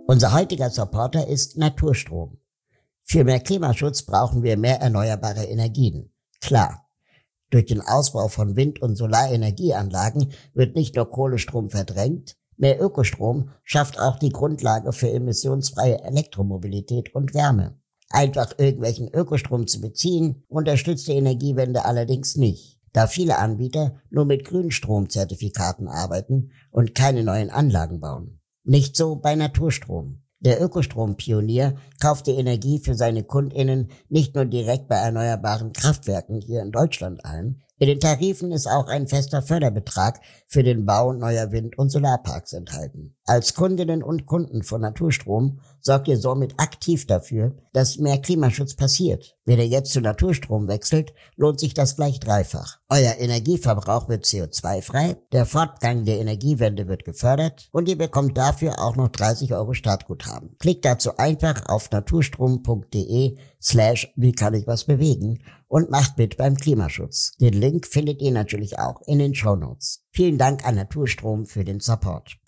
Unser heutiger Supporter ist Naturstrom. Für mehr Klimaschutz brauchen wir mehr erneuerbare Energien. Klar. Durch den Ausbau von Wind- und Solarenergieanlagen wird nicht nur Kohlestrom verdrängt, mehr Ökostrom schafft auch die Grundlage für emissionsfreie Elektromobilität und Wärme. Einfach irgendwelchen Ökostrom zu beziehen, unterstützt die Energiewende allerdings nicht, da viele Anbieter nur mit Grünstromzertifikaten arbeiten und keine neuen Anlagen bauen. Nicht so bei Naturstrom. Der Ökostrompionier kauft die Energie für seine KundInnen nicht nur direkt bei erneuerbaren Kraftwerken hier in Deutschland ein. In den Tarifen ist auch ein fester Förderbetrag für den Bau neuer Wind- und Solarparks enthalten. Als Kundinnen und Kunden von Naturstrom sorgt ihr somit aktiv dafür, dass mehr Klimaschutz passiert. Wenn ihr jetzt zu Naturstrom wechselt, lohnt sich das gleich dreifach. Euer Energieverbrauch wird CO2-frei, der Fortgang der Energiewende wird gefördert und ihr bekommt dafür auch noch 30 € Startguthaben. Klickt dazu einfach auf naturstrom.de/wie-kann-ich-was-bewegen und macht mit beim Klimaschutz. Den Link findet ihr natürlich auch in den Shownotes. Vielen Dank an Naturstrom für den Support.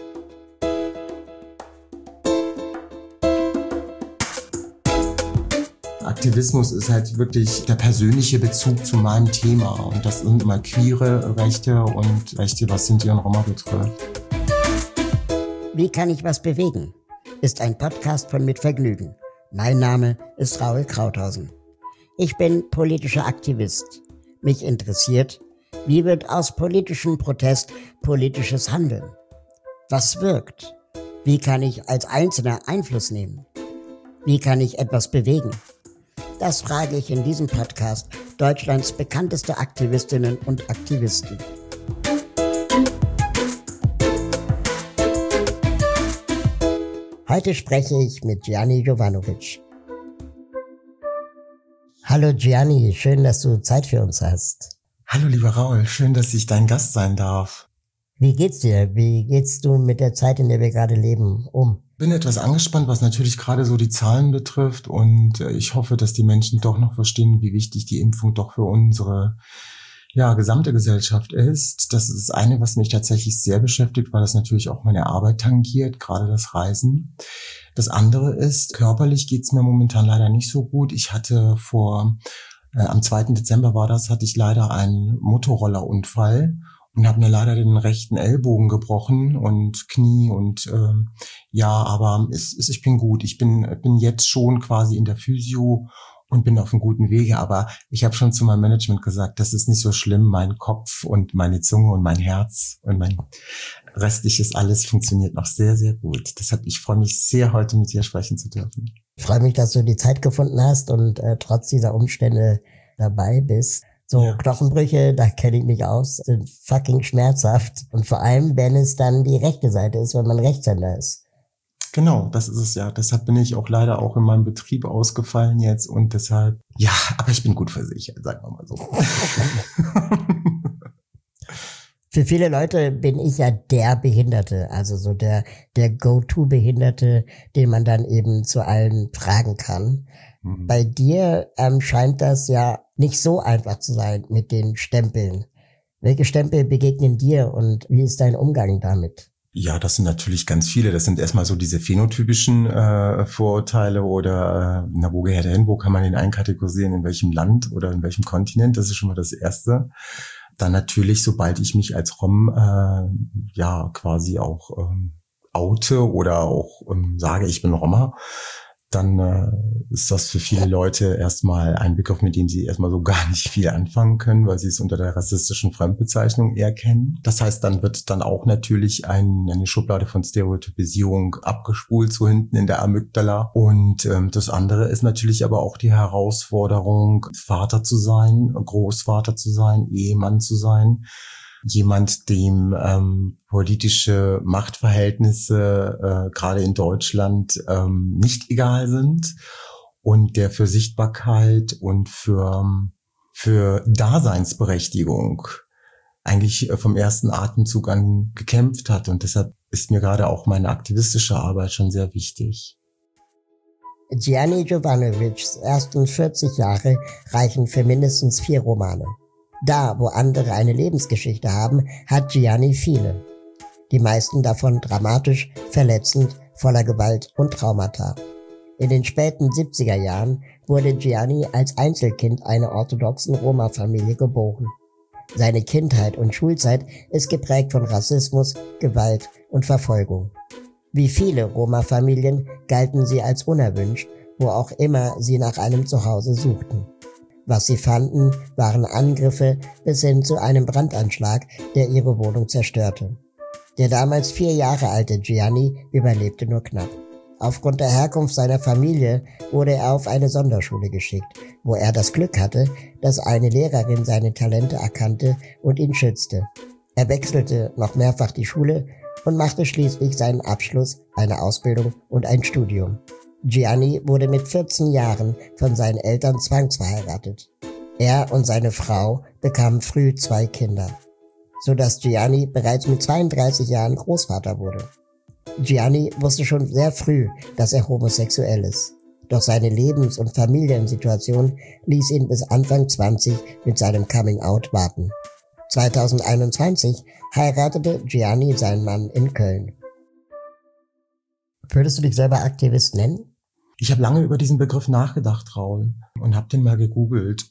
Aktivismus ist halt wirklich der persönliche Bezug zu meinem Thema. Und das sind immer queere Rechte und Rechte, was Sinti und Roma betrifft. Wie kann ich was bewegen? Ist ein Podcast von Mit Vergnügen. Mein Name ist Raoul Krauthausen. Ich bin politischer Aktivist. Mich interessiert, wie wird aus politischem Protest politisches Handeln? Was wirkt? Wie kann ich als Einzelner Einfluss nehmen? Wie kann ich etwas bewegen? Das frage ich in diesem Podcast Deutschlands bekannteste Aktivistinnen und Aktivisten. Heute spreche ich mit Gianni Jovanovic. Hallo Gianni, schön, dass du Zeit für uns hast. Hallo lieber Raoul, schön, dass ich dein Gast sein darf. Wie geht's dir? Wie gehst du mit der Zeit, in der wir gerade leben, um? Bin etwas angespannt, was natürlich gerade so die Zahlen betrifft, und ich hoffe, dass die Menschen doch noch verstehen, wie wichtig die Impfung doch für unsere gesamte Gesellschaft ist. Das ist das eine, was mich tatsächlich sehr beschäftigt, weil das natürlich auch meine Arbeit tangiert, gerade das Reisen. Das andere ist, körperlich geht's mir momentan leider nicht so gut. Ich hatte am 2. Dezember hatte ich leider einen Motorrollerunfall und habe mir leider den rechten Ellbogen gebrochen und Knie und aber ich bin gut. Ich bin jetzt schon quasi in der Physio und bin auf einem guten Wege, aber ich habe schon zu meinem Management gesagt, das ist nicht so schlimm, mein Kopf und meine Zunge und mein Herz und mein restliches alles funktioniert noch sehr, sehr gut. Deshalb, ich freue mich sehr, heute mit dir sprechen zu dürfen. Ich freue mich, dass du die Zeit gefunden hast und trotz dieser Umstände dabei bist. So Knochenbrüche, da kenne ich mich aus, sind fucking schmerzhaft. Und vor allem, wenn es dann die rechte Seite ist, wenn man Rechtshänder ist. Genau, das ist es ja. Deshalb bin ich auch leider auch in meinem Betrieb ausgefallen jetzt und deshalb, aber ich bin gut versichert, sagen wir mal so. Für viele Leute bin ich ja der Behinderte, also so der Go-To-Behinderte, den man dann eben zu allen fragen kann. Mhm. Bei dir scheint das ja nicht so einfach zu sein mit den Stempeln. Welche Stempel begegnen dir und wie ist dein Umgang damit? Ja, das sind natürlich ganz viele. Das sind erstmal so diese phänotypischen Vorurteile oder wo gehört er hin, wo kann man ihn einkategorisieren, in welchem Land oder in welchem Kontinent. Das ist schon mal das Erste. Dann natürlich, sobald ich mich als Rom quasi auch oute oder auch sage, ich bin Roma, dann ist das für viele Leute erstmal ein Begriff, mit dem sie erstmal so gar nicht viel anfangen können, weil sie es unter der rassistischen Fremdbezeichnung eher kennen. Das heißt, dann wird dann auch natürlich eine Schublade von Stereotypisierung abgespult, so hinten in der Amygdala. Und das andere ist natürlich aber auch die Herausforderung, Vater zu sein, Großvater zu sein, Ehemann zu sein. Jemand, dem politische Machtverhältnisse gerade in Deutschland nicht egal sind und der für Sichtbarkeit und für Daseinsberechtigung eigentlich vom ersten Atemzug an gekämpft hat. Und deshalb ist mir gerade auch meine aktivistische Arbeit schon sehr wichtig. Gianni Jovanovics ersten 40 Jahre reichen für mindestens 4 Romane. Da, wo andere eine Lebensgeschichte haben, hat Gianni viele. Die meisten davon dramatisch, verletzend, voller Gewalt und Traumata. In den späten 70er Jahren wurde Gianni als Einzelkind einer orthodoxen Roma-Familie geboren. Seine Kindheit und Schulzeit ist geprägt von Rassismus, Gewalt und Verfolgung. Wie viele Roma-Familien galten sie als unerwünscht, wo auch immer sie nach einem Zuhause suchten. Was sie fanden, waren Angriffe bis hin zu einem Brandanschlag, der ihre Wohnung zerstörte. Der damals 4 Jahre alte Gianni überlebte nur knapp. Aufgrund der Herkunft seiner Familie wurde er auf eine Sonderschule geschickt, wo er das Glück hatte, dass eine Lehrerin seine Talente erkannte und ihn schützte. Er wechselte noch mehrfach die Schule und machte schließlich seinen Abschluss, eine Ausbildung und ein Studium. Gianni wurde mit 14 Jahren von seinen Eltern zwangsverheiratet. Er und seine Frau bekamen früh 2 Kinder, sodass Gianni bereits mit 32 Jahren Großvater wurde. Gianni wusste schon sehr früh, dass er homosexuell ist. Doch seine Lebens- und Familiensituation ließ ihn bis Anfang 20 mit seinem Coming-out warten. 2021 heiratete Gianni seinen Mann in Köln. Würdest du dich selber Aktivist nennen? Ich habe lange über diesen Begriff nachgedacht, Raul, und habe den mal gegoogelt.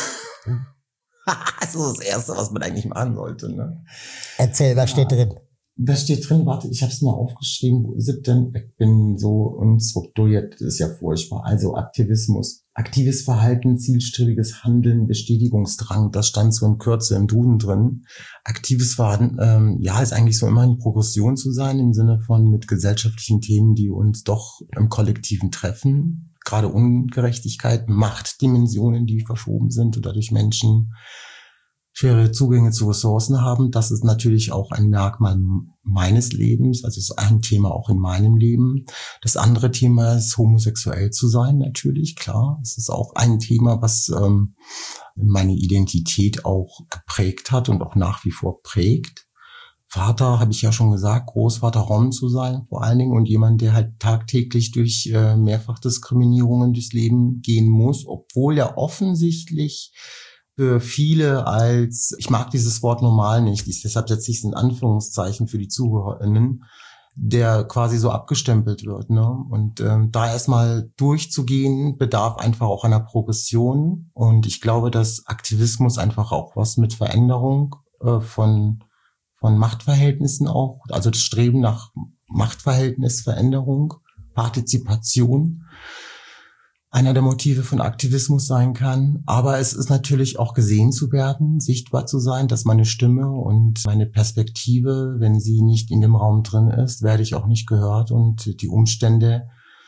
Das ist das Erste, was man eigentlich machen sollte. Ne? Erzähl, was steht drin? Da steht drin, warte, ich habe es mir aufgeschrieben, wo ist es denn? Ich bin so unstrukturiert, das ist ja furchtbar. Also Aktivismus, aktives Verhalten, zielstrebiges Handeln, Bestätigungsdrang, das stand so in Kürze im Duden drin. Aktives Verhalten, ist eigentlich so immer eine Progression zu sein, im Sinne von mit gesellschaftlichen Themen, die uns doch im Kollektiven treffen. Gerade Ungerechtigkeit, Machtdimensionen, die verschoben sind oder durch Menschen schwere Zugänge zu Ressourcen haben. Das ist natürlich auch ein Merkmal meines Lebens, also ist ein Thema auch in meinem Leben. Das andere Thema ist, homosexuell zu sein, natürlich, klar. Es ist auch ein Thema, was meine Identität auch geprägt hat und auch nach wie vor prägt. Vater, habe ich ja schon gesagt, Großvater Rom zu sein vor allen Dingen und jemand, der halt tagtäglich durch Mehrfachdiskriminierungen durchs Leben gehen muss, obwohl er offensichtlich für viele als, ich mag dieses Wort normal nicht, deshalb setze ich es in Anführungszeichen für die ZuhörerInnen, der quasi so abgestempelt wird. Ne? Und da erstmal durchzugehen, bedarf einfach auch einer Progression. Und ich glaube, dass Aktivismus einfach auch was mit Veränderung von Machtverhältnissen auch, also das Streben nach Machtverhältnisveränderung, Partizipation, einer der Motive von Aktivismus sein kann. Aber es ist natürlich auch gesehen zu werden, sichtbar zu sein, dass meine Stimme und meine Perspektive, wenn sie nicht in dem Raum drin ist, werde ich auch nicht gehört. Und die Umstände,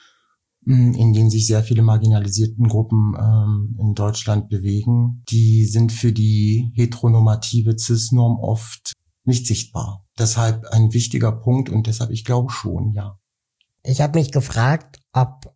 in denen sich sehr viele marginalisierten Gruppen in Deutschland bewegen, die sind für die heteronormative Cis-Norm oft nicht sichtbar. Deshalb ein wichtiger Punkt und deshalb, ich glaube schon, ja. Ich habe mich gefragt, ob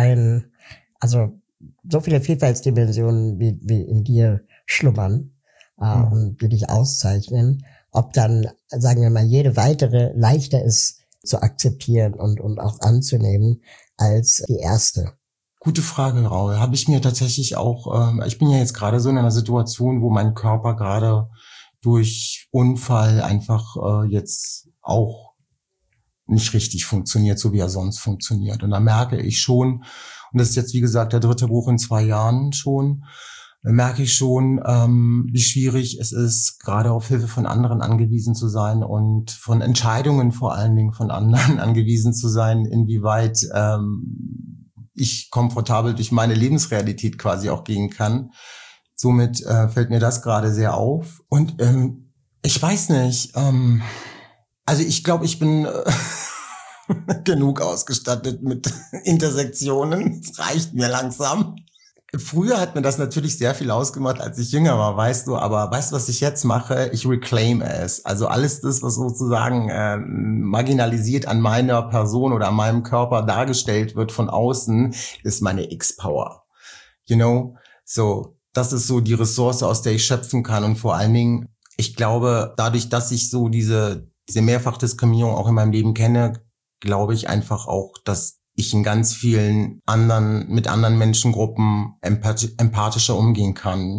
so viele Vielfaltsdimensionen wie in dir schlummern und die dich auszeichnen, ob dann, sagen wir mal, jede weitere leichter ist zu akzeptieren und auch anzunehmen als die erste. Gute Frage, Raul. Habe ich mir tatsächlich auch, ich bin ja jetzt gerade so in einer Situation, wo mein Körper gerade durch Unfall einfach jetzt auch nicht richtig funktioniert, so wie er sonst funktioniert. Und da merke ich schon, und das ist jetzt, wie gesagt, der 3. Buch in 2 Jahren schon, merke ich schon, wie schwierig es ist, gerade auf Hilfe von anderen angewiesen zu sein und von Entscheidungen vor allen Dingen von anderen angewiesen zu sein, inwieweit ich komfortabel durch meine Lebensrealität quasi auch gehen kann. Somit fällt mir das gerade sehr auf. Und ich weiß nicht, also ich glaube, ich bin genug ausgestattet mit Intersektionen. Es reicht mir langsam. Früher hat mir das natürlich sehr viel ausgemacht, als ich jünger war, weißt du. Aber weißt du, was ich jetzt mache? Ich reclaim es. Also alles das, was sozusagen marginalisiert an meiner Person oder an meinem Körper dargestellt wird von außen, ist meine X-Power. You know? So, das ist so die Ressource, aus der ich schöpfen kann. Und vor allen Dingen, ich glaube, dadurch, dass ich so diese Mehrfachdiskriminierung auch in meinem Leben kenne, glaube ich einfach auch, dass ich in ganz vielen mit anderen Menschengruppen empathischer umgehen kann.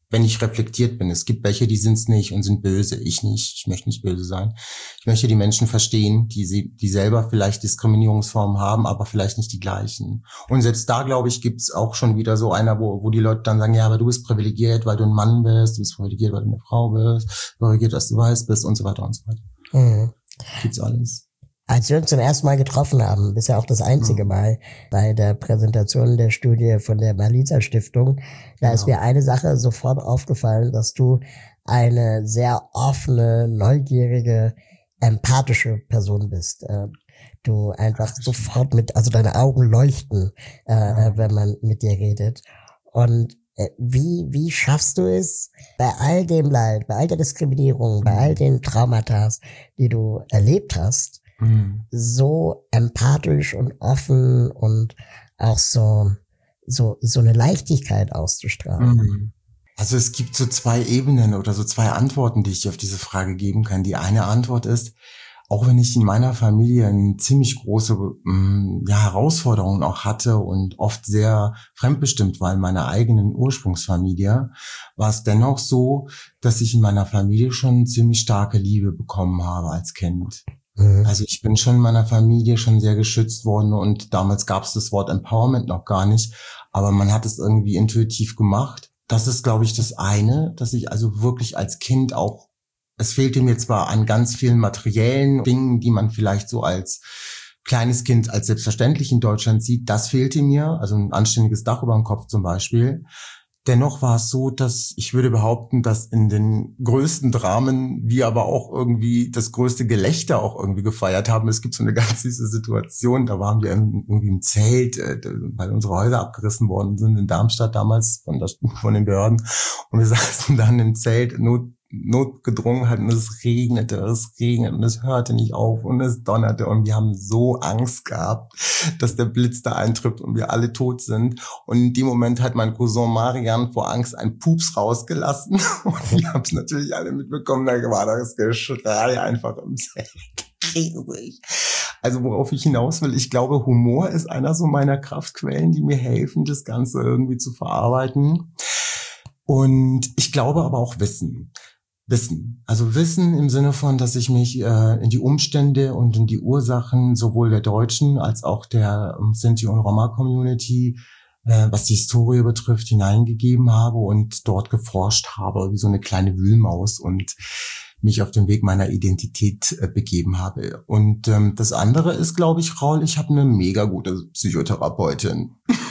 wenn ich reflektiert bin. Es gibt welche, die sind's nicht und sind böse. Ich nicht. Ich möchte nicht böse sein. Ich möchte die Menschen verstehen, die selber vielleicht Diskriminierungsformen haben, aber vielleicht nicht die gleichen. Und selbst da, glaube ich, gibt's auch schon wieder so einer, wo die Leute dann sagen, ja, aber du bist privilegiert, weil du ein Mann bist, du bist privilegiert, weil du eine Frau bist, privilegiert, dass du weiß bist und so weiter und so weiter. Mhm. Gibt's alles. Als wir uns zum ersten Mal getroffen haben, bisher auch das einzige Mal, bei der Präsentation der Studie von der Malisa Stiftung, da ist mir eine Sache sofort aufgefallen, dass du eine sehr offene, neugierige, empathische Person bist. Du einfach sofort also deine Augen leuchten, wenn man mit dir redet. Und wie schaffst du es, bei all dem Leid, bei all der Diskriminierung, bei all den Traumata, die du erlebt hast, so empathisch und offen und auch so eine Leichtigkeit auszustrahlen? Also es gibt so 2 Ebenen oder so 2 Antworten, die ich auf diese Frage geben kann. Die eine Antwort ist, auch wenn ich in meiner Familie eine ziemlich große Herausforderungen auch hatte und oft sehr fremdbestimmt war in meiner eigenen Ursprungsfamilie, war es dennoch so, dass ich in meiner Familie schon ziemlich starke Liebe bekommen habe als Kind. Also ich bin schon in meiner Familie schon sehr geschützt worden und damals gab es das Wort Empowerment noch gar nicht, aber man hat es irgendwie intuitiv gemacht. Das ist, glaube ich, das eine, dass ich also wirklich als Kind auch, es fehlte mir zwar an ganz vielen materiellen Dingen, die man vielleicht so als kleines Kind als selbstverständlich in Deutschland sieht, das fehlte mir, also ein anständiges Dach über dem Kopf zum Beispiel. Dennoch war es so, dass ich würde behaupten, dass in den größten Dramen wir aber auch irgendwie das größte Gelächter auch irgendwie gefeiert haben. Es gibt so eine ganz süße Situation, da waren wir irgendwie im Zelt, weil unsere Häuser abgerissen worden sind in Darmstadt damals von den Behörden. Und wir saßen dann im Zelt, notgedrungen hat und es regnete und es hörte nicht auf und es donnerte und wir haben so Angst gehabt, dass der Blitz da eintrifft und wir alle tot sind. Und in dem Moment hat mein Cousin Marian vor Angst einen Pups rausgelassen und wir haben es natürlich alle mitbekommen, da war das Geschrei einfach im Zelt. Riesig. Also worauf ich hinaus will, ich glaube, Humor ist einer so meiner Kraftquellen, die mir helfen, das Ganze irgendwie zu verarbeiten. Und ich glaube aber auch Wissen. Also Wissen im Sinne von, dass ich mich in die Umstände und in die Ursachen sowohl der Deutschen als auch der Sinti- und Roma-Community, was die Historie betrifft, hineingegeben habe und dort geforscht habe, wie so eine kleine Wühlmaus und mich auf den Weg meiner Identität begeben habe. Und das andere ist, glaube ich, Raul, ich habe eine mega gute Psychotherapeutin.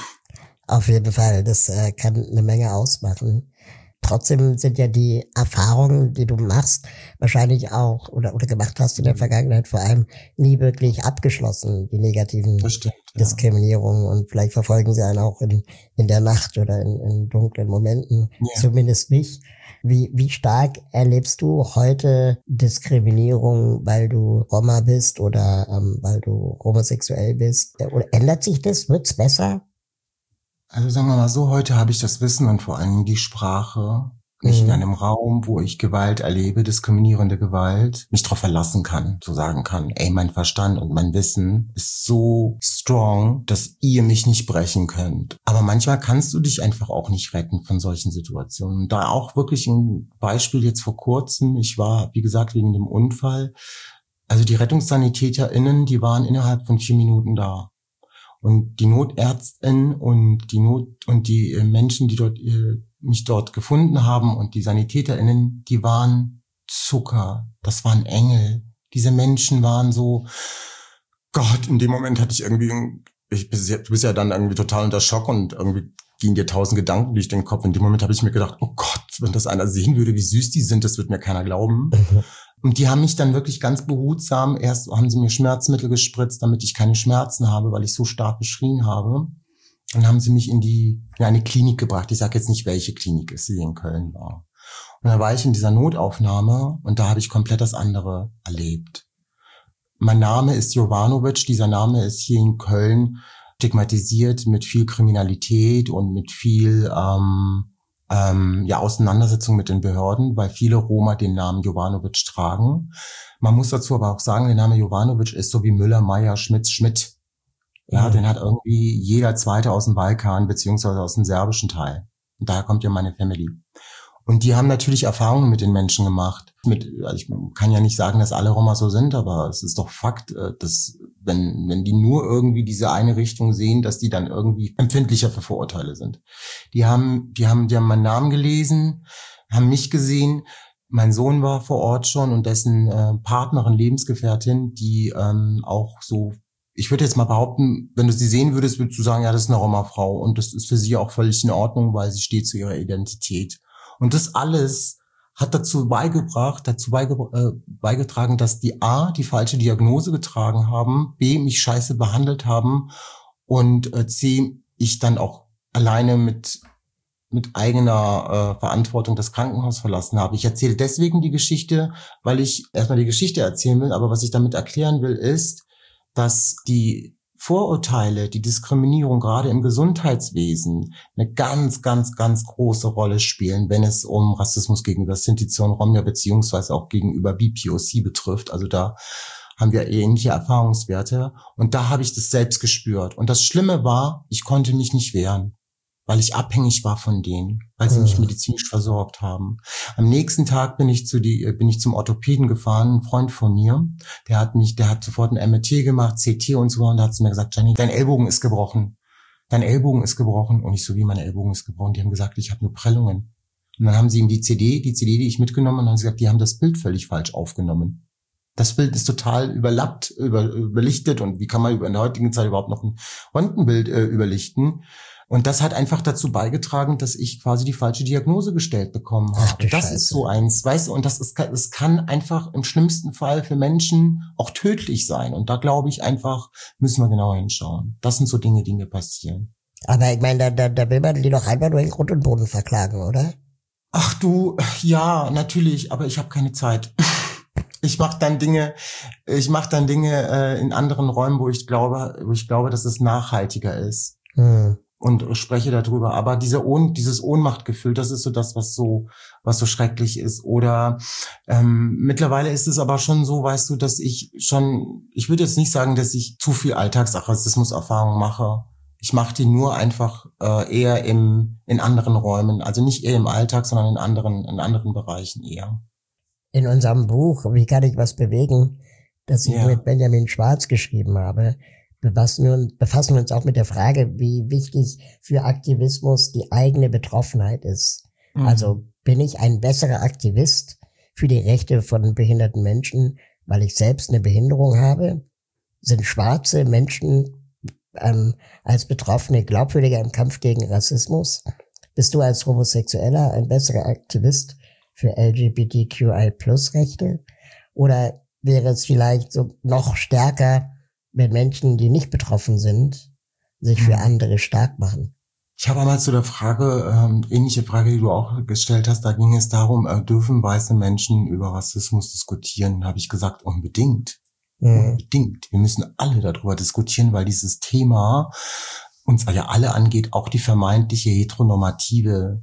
Auf jeden Fall, das kann eine Menge ausmachen. Trotzdem sind ja die Erfahrungen, die du machst, wahrscheinlich auch oder gemacht hast in der Vergangenheit vor allem nie wirklich abgeschlossen, die negativen Diskriminierungen. Und vielleicht verfolgen sie einen auch in der Nacht oder in dunklen Momenten, zumindest mich. Wie stark erlebst du heute Diskriminierung, weil du Roma bist oder weil du homosexuell bist? Oder ändert sich das? Wird's besser? Also sagen wir mal so, heute habe ich das Wissen und vor allem die Sprache, mich in einem Raum, wo ich Gewalt erlebe, diskriminierende Gewalt, mich darauf verlassen kann, so sagen kann, ey, mein Verstand und mein Wissen ist so strong, dass ihr mich nicht brechen könnt. Aber manchmal kannst du dich einfach auch nicht retten von solchen Situationen. Da auch wirklich ein Beispiel jetzt vor kurzem, ich war, wie gesagt, wegen dem Unfall, also die RettungssanitäterInnen, die waren innerhalb von 4 Minuten da. Und die Notärztin und die Menschen, die mich dort gefunden haben und die SanitäterInnen, die waren Zucker. Das waren Engel. Diese Menschen waren so, Gott, in dem Moment hatte ich irgendwie, du bist ja dann irgendwie total unter Schock und irgendwie gingen dir 1000 Gedanken durch den Kopf. In dem Moment habe ich mir gedacht, oh Gott, wenn das einer sehen würde, wie süß die sind, das wird mir keiner glauben. Und die haben mich dann wirklich ganz behutsam, erst haben sie mir Schmerzmittel gespritzt, damit ich keine Schmerzen habe, weil ich so stark geschrien habe. Dann haben sie mich in eine Klinik gebracht. Ich sage jetzt nicht, welche Klinik es hier in Köln war. Und da war ich in dieser Notaufnahme und da habe ich komplett das andere erlebt. Mein Name ist Jovanovic. Dieser Name ist hier in Köln stigmatisiert mit viel Kriminalität und mit viel Auseinandersetzung mit den Behörden, weil viele Roma den Namen Jovanovic tragen. Man muss dazu aber auch sagen, der Name Jovanovic ist so wie Müller, Meyer, Schmidt. Ja, den hat irgendwie jeder Zweite aus dem Balkan beziehungsweise aus dem serbischen Teil. Und daher kommt ja meine Family. Und die haben natürlich Erfahrungen mit den Menschen gemacht. Also ich kann ja nicht sagen, dass alle Roma so sind, aber es ist doch Fakt, dass wenn die nur irgendwie diese eine Richtung sehen, dass die dann irgendwie empfindlicher für Vorurteile sind. Die haben meinen Namen gelesen, haben mich gesehen. Mein Sohn war vor Ort schon und dessen Partnerin, Lebensgefährtin, die auch so, ich würde jetzt mal behaupten, wenn du sie sehen würdest, würdest du sagen, ja, das ist eine Roma-Frau und das ist für sie auch völlig in Ordnung, weil sie steht zu ihrer Identität. Und das alles hat dazu beigetragen, dass die A, die falsche Diagnose getragen haben, B, mich scheiße behandelt haben und C, ich dann auch alleine mit eigener Verantwortung das Krankenhaus verlassen habe. Ich erzähle deswegen die Geschichte, weil ich erstmal die Geschichte erzählen will, aber was ich damit erklären will, ist, dass die Vorurteile, die Diskriminierung gerade im Gesundheitswesen eine ganz, ganz, ganz große Rolle spielen, wenn es um Rassismus gegenüber Sinti und Roma beziehungsweise auch gegenüber BPOC betrifft. Also da haben wir ähnliche Erfahrungswerte und da habe ich das selbst gespürt. Und das Schlimme war, ich konnte mich nicht wehren, weil ich abhängig war von denen, weil sie mich medizinisch versorgt haben. Am nächsten Tag bin ich zum Orthopäden gefahren, ein Freund von mir, der hat sofort ein MRT gemacht, CT und so, und da hat sie mir gesagt, Jenny, dein Ellbogen ist gebrochen. Dein Ellbogen ist gebrochen. Und ich so, wie mein Ellbogen ist gebrochen? Die haben gesagt, ich habe nur Prellungen. Und dann haben sie ihm die CD, die ich mitgenommen, und haben sie gesagt, die haben das Bild völlig falsch aufgenommen. Das Bild ist total überlappt, überlichtet, und wie kann man in der heutigen Zeit überhaupt noch ein Röntgenbild überlichten? Und das hat einfach dazu beigetragen, dass ich quasi die falsche Diagnose gestellt bekommen habe. Ach, das ist so eins, weißt du, und es kann einfach im schlimmsten Fall für Menschen auch tödlich sein. Und da glaube ich einfach, müssen wir genauer hinschauen. Das sind so Dinge, die mir passieren. Aber ich meine, da will man die doch einfach nur in Grund und Boden verklagen, oder? Ach du, ja, natürlich, aber ich habe keine Zeit. Ich mache dann Dinge in anderen Räumen, wo ich glaube, dass es nachhaltiger ist. Und spreche darüber. Aber dieses Ohnmachtgefühl, das ist so das, was so schrecklich ist. Oder mittlerweile ist es aber schon so, weißt du, dass ich würde jetzt nicht sagen, dass ich zu viel Alltagsrassismus-Erfahrung mache. Ich mache die nur einfach eher in anderen Räumen. Also nicht eher im Alltag, sondern in anderen Bereichen eher. In unserem Buch Wie kann ich was bewegen, das ich mit Benjamin Schwarz geschrieben habe, befassen wir uns auch mit der Frage, wie wichtig für Aktivismus die eigene Betroffenheit ist. Also bin ich ein besserer Aktivist für die Rechte von behinderten Menschen, weil ich selbst eine Behinderung habe? Sind schwarze Menschen als Betroffene glaubwürdiger im Kampf gegen Rassismus? Bist du als Homosexueller ein besserer Aktivist für LGBTQI+-Rechte? Oder wäre es vielleicht so noch stärker, wenn Menschen, die nicht betroffen sind, sich für andere stark machen? Ich habe einmal zu der Frage, ähnliche Frage, die du auch gestellt hast, da ging es darum, dürfen weiße Menschen über Rassismus diskutieren? Habe ich gesagt, unbedingt. Unbedingt. Wir müssen alle darüber diskutieren, weil dieses Thema uns ja alle angeht, auch die vermeintliche heteronormative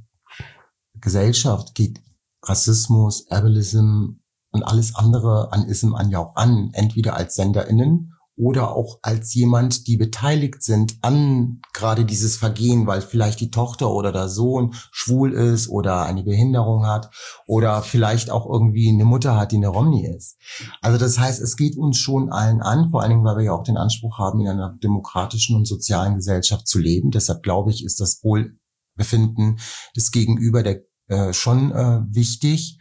Gesellschaft geht Rassismus, Ableism und alles andere an Ism ja auch an, entweder als SenderInnen oder auch als jemand, die beteiligt sind an gerade dieses Vergehen, weil vielleicht die Tochter oder der Sohn schwul ist oder eine Behinderung hat oder vielleicht auch irgendwie eine Mutter hat, die eine Romni ist. Also das heißt, es geht uns schon allen an, vor allen Dingen, weil wir ja auch den Anspruch haben, in einer demokratischen und sozialen Gesellschaft zu leben. Deshalb glaube ich, ist das Wohlbefinden des Gegenüber schon wichtig.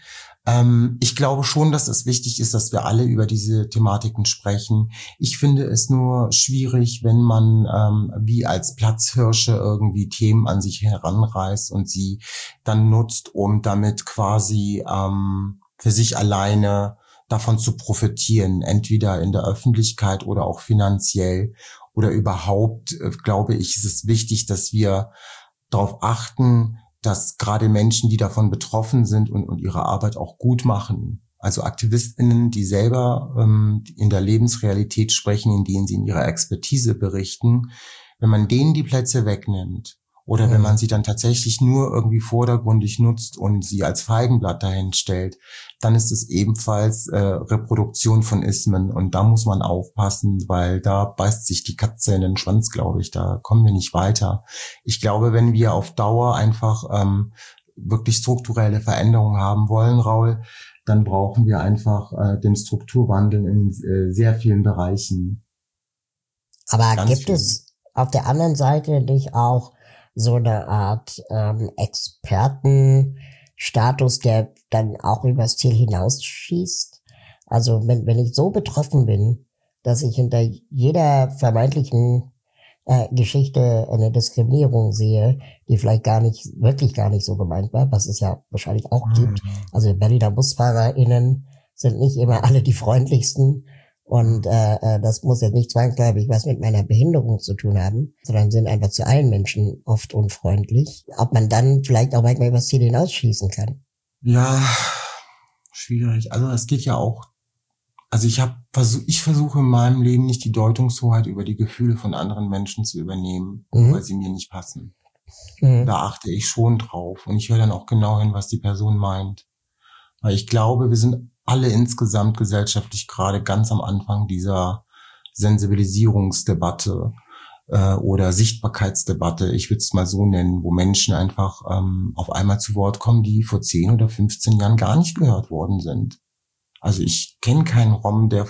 Ich glaube schon, dass es wichtig ist, dass wir alle über diese Thematiken sprechen. Ich finde es nur schwierig, wenn man wie als Platzhirsche irgendwie Themen an sich heranreißt und sie dann nutzt, um damit quasi für sich alleine davon zu profitieren, entweder in der Öffentlichkeit oder auch finanziell oder überhaupt, glaube ich, ist es wichtig, dass wir darauf achten, dass gerade Menschen, die davon betroffen sind und ihre Arbeit auch gut machen, also AktivistInnen, die selber in der Lebensrealität sprechen, in denen sie in ihrer Expertise berichten, wenn man denen die Plätze wegnimmt oder wenn man sie dann tatsächlich nur irgendwie vordergründig nutzt und sie als Feigenblatt dahin stellt, dann ist es ebenfalls Reproduktion von Ismen und da muss man aufpassen, weil da beißt sich die Katze in den Schwanz, glaube ich, da kommen wir nicht weiter. Ich glaube, wenn wir auf Dauer einfach wirklich strukturelle Veränderungen haben wollen, Raul, dann brauchen wir einfach den Strukturwandel in sehr vielen Bereichen. Aber gibt es auf der anderen Seite nicht auch so eine Art Expertenstatus, der dann auch übers Ziel hinausschießt? Also wenn ich so betroffen bin, dass ich hinter jeder vermeintlichen Geschichte eine Diskriminierung sehe, die vielleicht wirklich gar nicht so gemeint war, was es ja wahrscheinlich auch gibt. Also Berliner BusfahrerInnen sind nicht immer alle die freundlichsten und das muss jetzt nicht zwangsläufig was mit meiner Behinderung zu tun haben, sondern sind einfach zu allen Menschen oft unfreundlich. Ob man dann vielleicht auch manchmal übers Ziel hinausschießen kann. Ja, schwierig. Also es geht ja auch. Also ich versuche in meinem Leben nicht die Deutungshoheit über die Gefühle von anderen Menschen zu übernehmen, weil sie mir nicht passen. Da achte ich schon drauf und ich höre dann auch genau hin, was die Person meint. Weil ich glaube, wir sind alle insgesamt gesellschaftlich gerade ganz am Anfang dieser Sensibilisierungsdebatte oder Sichtbarkeitsdebatte, ich würde es mal so nennen, wo Menschen einfach auf einmal zu Wort kommen, die vor 10 oder 15 Jahren gar nicht gehört worden sind. Also ich kenne keinen Rom, der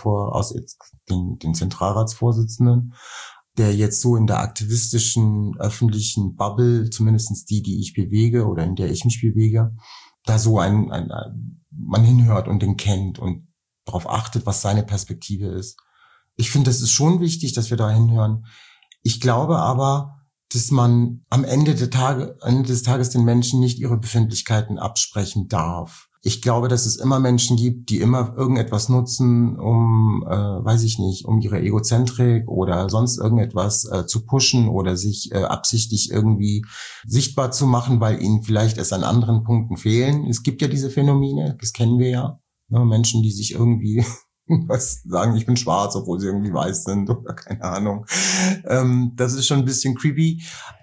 den Zentralratsvorsitzenden, der jetzt so in der aktivistischen, öffentlichen Bubble, zumindest die ich bewege oder in der ich mich bewege, da so man hinhört und den kennt und darauf achtet, was seine Perspektive ist. Ich finde, das ist schon wichtig, dass wir da hinhören. Ich glaube aber, dass man am Ende des Tages den Menschen nicht ihre Befindlichkeiten absprechen darf. Ich glaube, dass es immer Menschen gibt, die immer irgendetwas nutzen, um ihre Egozentrik oder sonst irgendetwas zu pushen oder sich absichtlich irgendwie sichtbar zu machen, weil ihnen vielleicht es an anderen Punkten fehlen. Es gibt ja diese Phänomene, das kennen wir ja. Ne? Menschen, die sich irgendwie sagen, ich bin schwarz, obwohl sie irgendwie weiß sind oder keine Ahnung. Das ist schon ein bisschen creepy.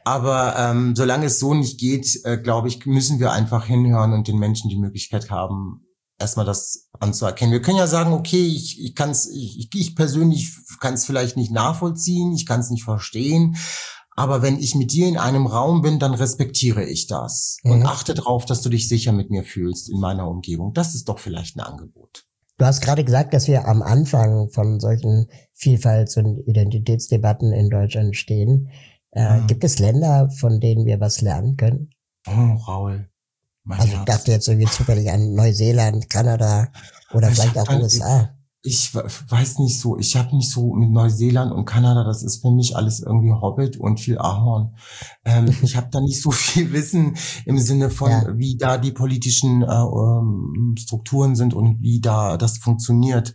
Aber solange es so nicht geht, glaube ich, müssen wir einfach hinhören und den Menschen die Möglichkeit haben, erstmal das anzuerkennen. Wir können ja sagen, okay, ich persönlich kann es vielleicht nicht nachvollziehen, ich kann es nicht verstehen. Aber wenn ich mit dir in einem Raum bin, dann respektiere ich das und achte darauf, dass du dich sicher mit mir fühlst in meiner Umgebung. Das ist doch vielleicht ein Angebot. Du hast gerade gesagt, dass wir am Anfang von solchen Vielfalts- und Identitätsdebatten in Deutschland stehen. Gibt es Länder, von denen wir was lernen können? Oh, Raul. Also ich dachte jetzt irgendwie zufällig an Neuseeland, Kanada oder vielleicht auch USA. Ich weiß nicht so, ich habe nicht so mit Neuseeland und Kanada, das ist für mich alles irgendwie Hobbit und viel Ahorn. Ich habe da nicht so viel Wissen im Sinne von, wie da die politischen Strukturen sind und wie da das funktioniert.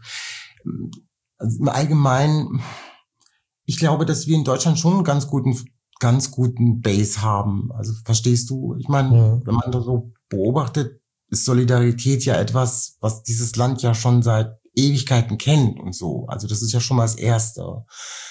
Also im Allgemeinen, ich glaube, dass wir in Deutschland schon einen ganz guten Base haben. Also verstehst du? Ich meine, wenn man da so beobachtet, ist Solidarität ja etwas, was dieses Land ja schon seit Ewigkeiten kennt und so. Also das ist ja schon mal das Erste.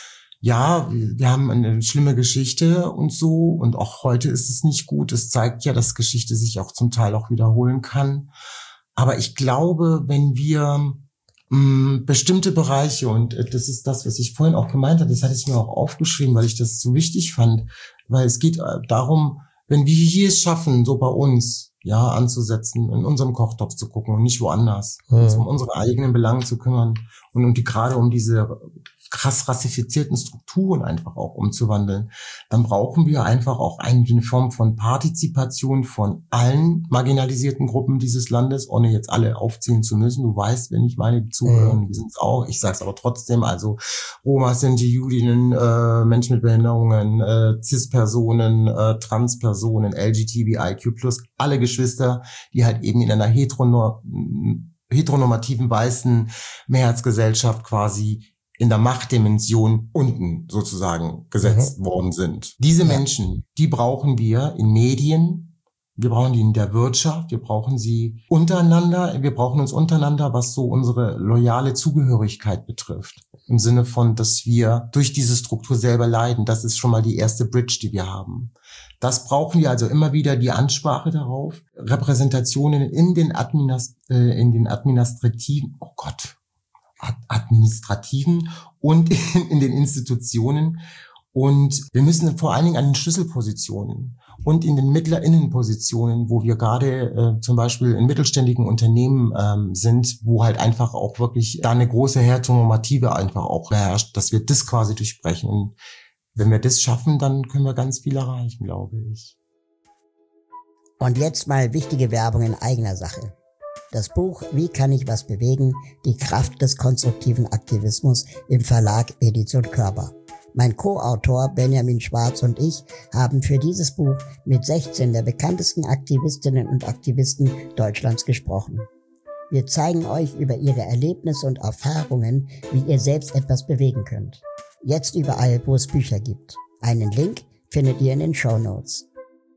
Ja, wir haben eine schlimme Geschichte und so und auch heute ist es nicht gut. Es zeigt ja, dass Geschichte sich auch zum Teil auch wiederholen kann. Aber ich glaube, wenn wir bestimmte Bereiche, und das ist das, was ich vorhin auch gemeint habe, das hatte ich mir auch aufgeschrieben, weil ich das so wichtig fand, weil es geht darum, wenn wir hier es schaffen, so bei uns, ja, anzusetzen, in unserem Kochtopf zu gucken und nicht woanders, uns um unsere eigenen Belange zu kümmern und gerade um diese krass rassifizierten Strukturen einfach auch umzuwandeln, dann brauchen wir einfach auch eine Form von Partizipation von allen marginalisierten Gruppen dieses Landes, ohne jetzt alle aufzählen zu müssen. Du weißt, wenn ich meine, die zuhören, wir sind es auch. Ich sage es aber trotzdem, also Roma, Sinti, Judinnen, Menschen mit Behinderungen, Cis-Personen, Trans-Personen, LGBTIQ+, alle Geschwister, die halt eben in einer heteronormativen weißen Mehrheitsgesellschaft quasi in der Machtdimension unten sozusagen gesetzt worden sind. Diese Menschen, die brauchen wir in Medien, wir brauchen die in der Wirtschaft, wir brauchen sie untereinander, wir brauchen uns untereinander, was so unsere loyale Zugehörigkeit betrifft. Im Sinne von, dass wir durch diese Struktur selber leiden. Das ist schon mal die erste Bridge, die wir haben. Das brauchen wir also immer wieder, die Ansprache darauf, Repräsentationen in den administrativen und in den Institutionen Und wir müssen vor allen Dingen an den Schlüsselpositionen und in den MittlerInnenpositionen, wo wir gerade zum Beispiel in mittelständigen Unternehmen sind, wo halt einfach auch wirklich da eine große Heteronormative einfach auch herrscht, dass wir das quasi durchbrechen. Und wenn wir das schaffen, dann können wir ganz viel erreichen, glaube ich. Und jetzt mal wichtige Werbung in eigener Sache. Das Buch Wie kann ich was bewegen? Die Kraft des konstruktiven Aktivismus im Verlag Edition Körber. Mein Co-Autor Benjamin Schwarz und ich haben für dieses Buch mit 16 der bekanntesten Aktivistinnen und Aktivisten Deutschlands gesprochen. Wir zeigen euch über ihre Erlebnisse und Erfahrungen, wie ihr selbst etwas bewegen könnt. Jetzt überall, wo es Bücher gibt. Einen Link findet ihr in den Shownotes.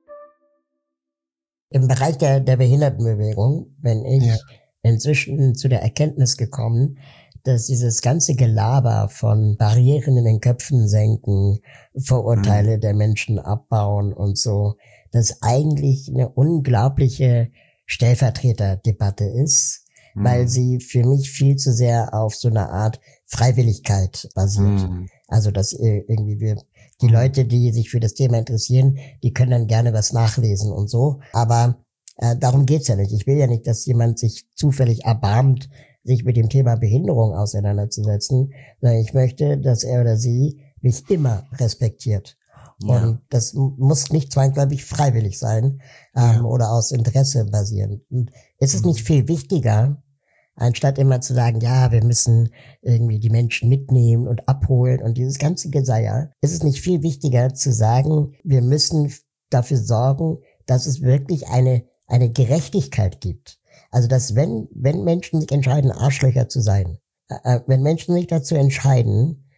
Im Bereich der Behindertenbewegung bin ich inzwischen zu der Erkenntnis gekommen, dass dieses ganze Gelaber von Barrieren in den Köpfen senken, Vorurteile der Menschen abbauen und so, das eigentlich eine unglaubliche Stellvertreterdebatte ist, weil sie für mich viel zu sehr auf so einer Art Freiwilligkeit basiert. Also dass irgendwie die Leute, die sich für das Thema interessieren, die können dann gerne was nachlesen und so. Aber darum geht's ja nicht. Ich will ja nicht, dass jemand sich zufällig erbarmt, sich mit dem Thema Behinderung auseinanderzusetzen, sondern ich möchte, dass er oder sie mich immer respektiert. Ja. Und das muss nicht zwangsläufig freiwillig sein oder aus Interesse basieren. Und ist es nicht viel wichtiger, anstatt immer zu sagen, ja, wir müssen irgendwie die Menschen mitnehmen und abholen und dieses ganze Geseier, ist es nicht viel wichtiger zu sagen, wir müssen dafür sorgen, dass es wirklich eine Gerechtigkeit gibt. Also, dass wenn Menschen sich entscheiden, Arschlöcher zu sein, wenn Menschen sich dazu entscheiden,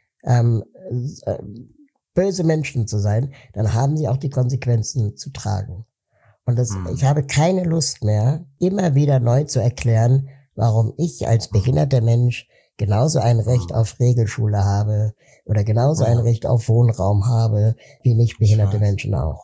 böse Menschen zu sein, dann haben sie auch die Konsequenzen zu tragen. Und ich habe keine Lust mehr, immer wieder neu zu erklären, warum ich als behinderter Mensch genauso ein Recht auf Regelschule habe oder genauso ein Recht auf Wohnraum habe, wie nicht behinderte Menschen auch.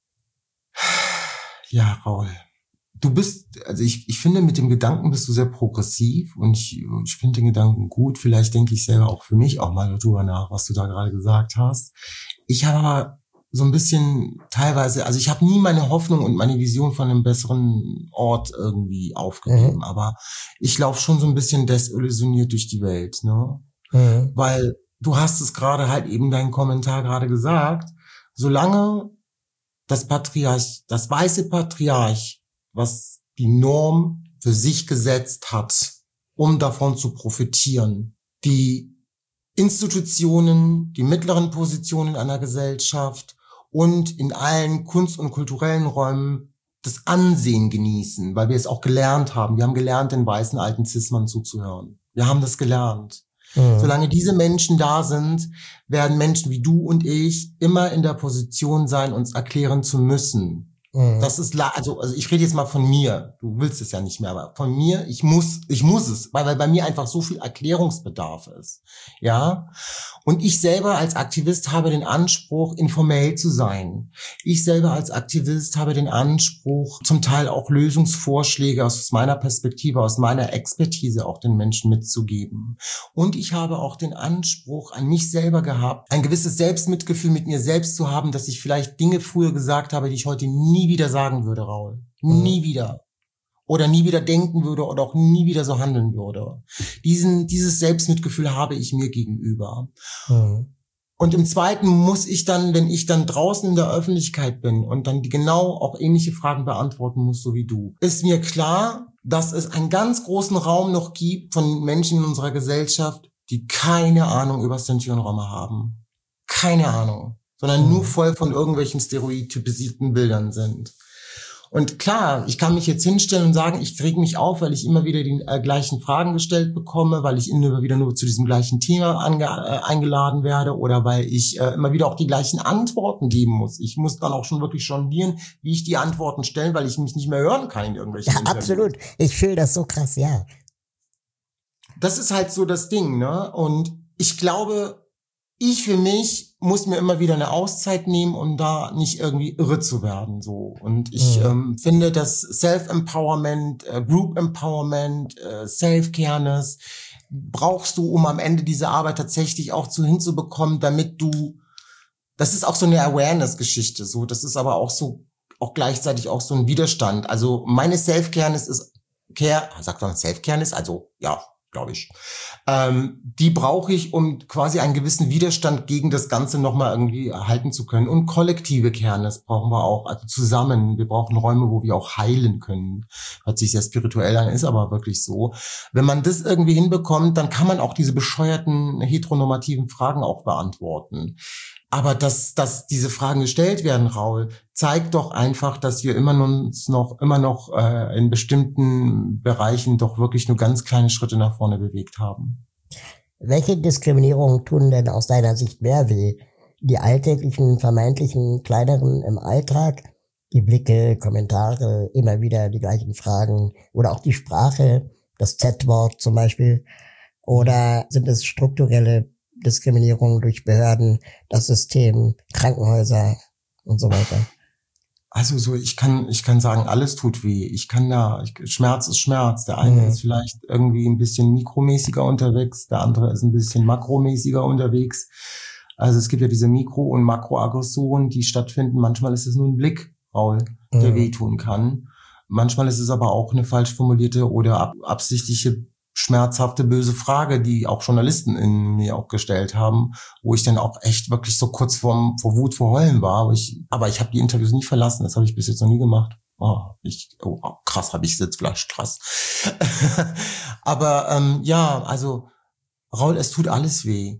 Ja, Raul. Du bist, also ich finde, mit dem Gedanken bist du sehr progressiv und ich finde den Gedanken gut. Vielleicht denke ich selber auch für mich auch mal darüber nach, was du da gerade gesagt hast. Ich habe aber so ein bisschen teilweise, also ich habe nie meine Hoffnung und meine Vision von einem besseren Ort irgendwie aufgegeben, aber ich laufe schon so ein bisschen desillusioniert durch die Welt, ne? Weil du hast es gerade halt eben deinen Kommentar gerade gesagt, solange das weiße Patriarch, was die Norm für sich gesetzt hat, um davon zu profitieren, die Institutionen, die mittleren Positionen einer Gesellschaft und in allen Kunst- und kulturellen Räumen das Ansehen genießen, weil wir es auch gelernt haben. Wir haben gelernt, den weißen alten Cis-Mann zuzuhören. Wir haben das gelernt. Solange diese Menschen da sind, werden Menschen wie du und ich immer in der Position sein, uns erklären zu müssen. Das ist, also ich rede jetzt mal von mir. Du willst es ja nicht mehr, aber von mir, ich muss es, weil bei mir einfach so viel Erklärungsbedarf ist. Ja. Und ich selber als Aktivist habe den Anspruch, informell zu sein. Ich selber als Aktivist habe den Anspruch, zum Teil auch Lösungsvorschläge aus meiner Perspektive, aus meiner Expertise auch den Menschen mitzugeben. Und ich habe auch den Anspruch an mich selber gehabt, ein gewisses Selbstmitgefühl mit mir selbst zu haben, dass ich vielleicht Dinge früher gesagt habe, die ich heute nie wieder sagen würde, Raul. Nie wieder. Oder nie wieder denken würde oder auch nie wieder so handeln würde. Dieses Selbstmitgefühl habe ich mir gegenüber. Und im Zweiten muss ich dann, wenn ich dann draußen in der Öffentlichkeit bin und dann genau auch ähnliche Fragen beantworten muss, so wie du, ist mir klar, dass es einen ganz großen Raum noch gibt von Menschen in unserer Gesellschaft, die keine Ahnung über Sinti-und-Roma haben. Keine Ahnung. Sondern nur voll von irgendwelchen stereotypisierten Bildern sind. Und klar, ich kann mich jetzt hinstellen und sagen, ich reg mich auf, weil ich immer wieder die gleichen Fragen gestellt bekomme, weil ich immer wieder nur zu diesem gleichen Thema eingeladen werde oder weil ich immer wieder auch die gleichen Antworten geben muss. Ich muss dann auch schon wirklich jonglieren, wie ich die Antworten stelle, weil ich mich nicht mehr hören kann in irgendwelchen Interviews. Absolut. Ich fühle das so krass, ja. Das ist halt so das Ding, ne? Und ich glaube, ich für mich muss mir immer wieder eine Auszeit nehmen, um da nicht irgendwie irre zu werden, so. Und ich finde, dass Self-Empowerment, Group Empowerment, Self-Careness brauchst du, um am Ende diese Arbeit tatsächlich auch hinzubekommen, damit du das ist auch so eine Awareness-Geschichte, so. Das ist aber auch so, auch gleichzeitig auch so ein Widerstand. Also meine Self-Careness ist, sagt man Self-Careness? Also, ja, glaube ich. Die brauche ich, um quasi einen gewissen Widerstand gegen das Ganze nochmal irgendwie erhalten zu können. Und kollektive Careness brauchen wir auch, also zusammen. Wir brauchen Räume, wo wir auch heilen können. Hört sich sehr spirituell an, ist aber wirklich so. Wenn man das irgendwie hinbekommt, dann kann man auch diese bescheuerten heteronormativen Fragen auch beantworten. Aber dass diese Fragen gestellt werden, Raul, zeigt doch einfach, dass wir immer noch in bestimmten Bereichen doch wirklich nur ganz kleine Schritte nach vorne bewegt haben. Welche Diskriminierungen tun denn aus deiner Sicht mehr weh? Die alltäglichen, vermeintlichen, kleineren im Alltag? Die Blicke, Kommentare, immer wieder die gleichen Fragen oder auch die Sprache, das Z-Wort zum Beispiel? Oder sind es strukturelle Diskriminierung durch Behörden, das System, Krankenhäuser und so weiter? Also so, ich kann sagen, alles tut weh. Schmerz ist Schmerz. Der eine ist vielleicht irgendwie ein bisschen mikromäßiger unterwegs, der andere ist ein bisschen makromäßiger unterwegs. Also es gibt ja diese Mikro- und Makroaggressionen, die stattfinden. Manchmal ist es nur ein Blick, Raul, der wehtun kann. Manchmal ist es aber auch eine falsch formulierte oder absichtliche schmerzhafte, böse Frage, die auch Journalisten in mir auch gestellt haben, wo ich dann auch echt wirklich so kurz vor Wut, vor Heulen war. Aber ich habe die Interviews nie verlassen, das habe ich bis jetzt noch nie gemacht. Krass, habe ich Sitzfleisch, krass. Aber also Raul, es tut alles weh.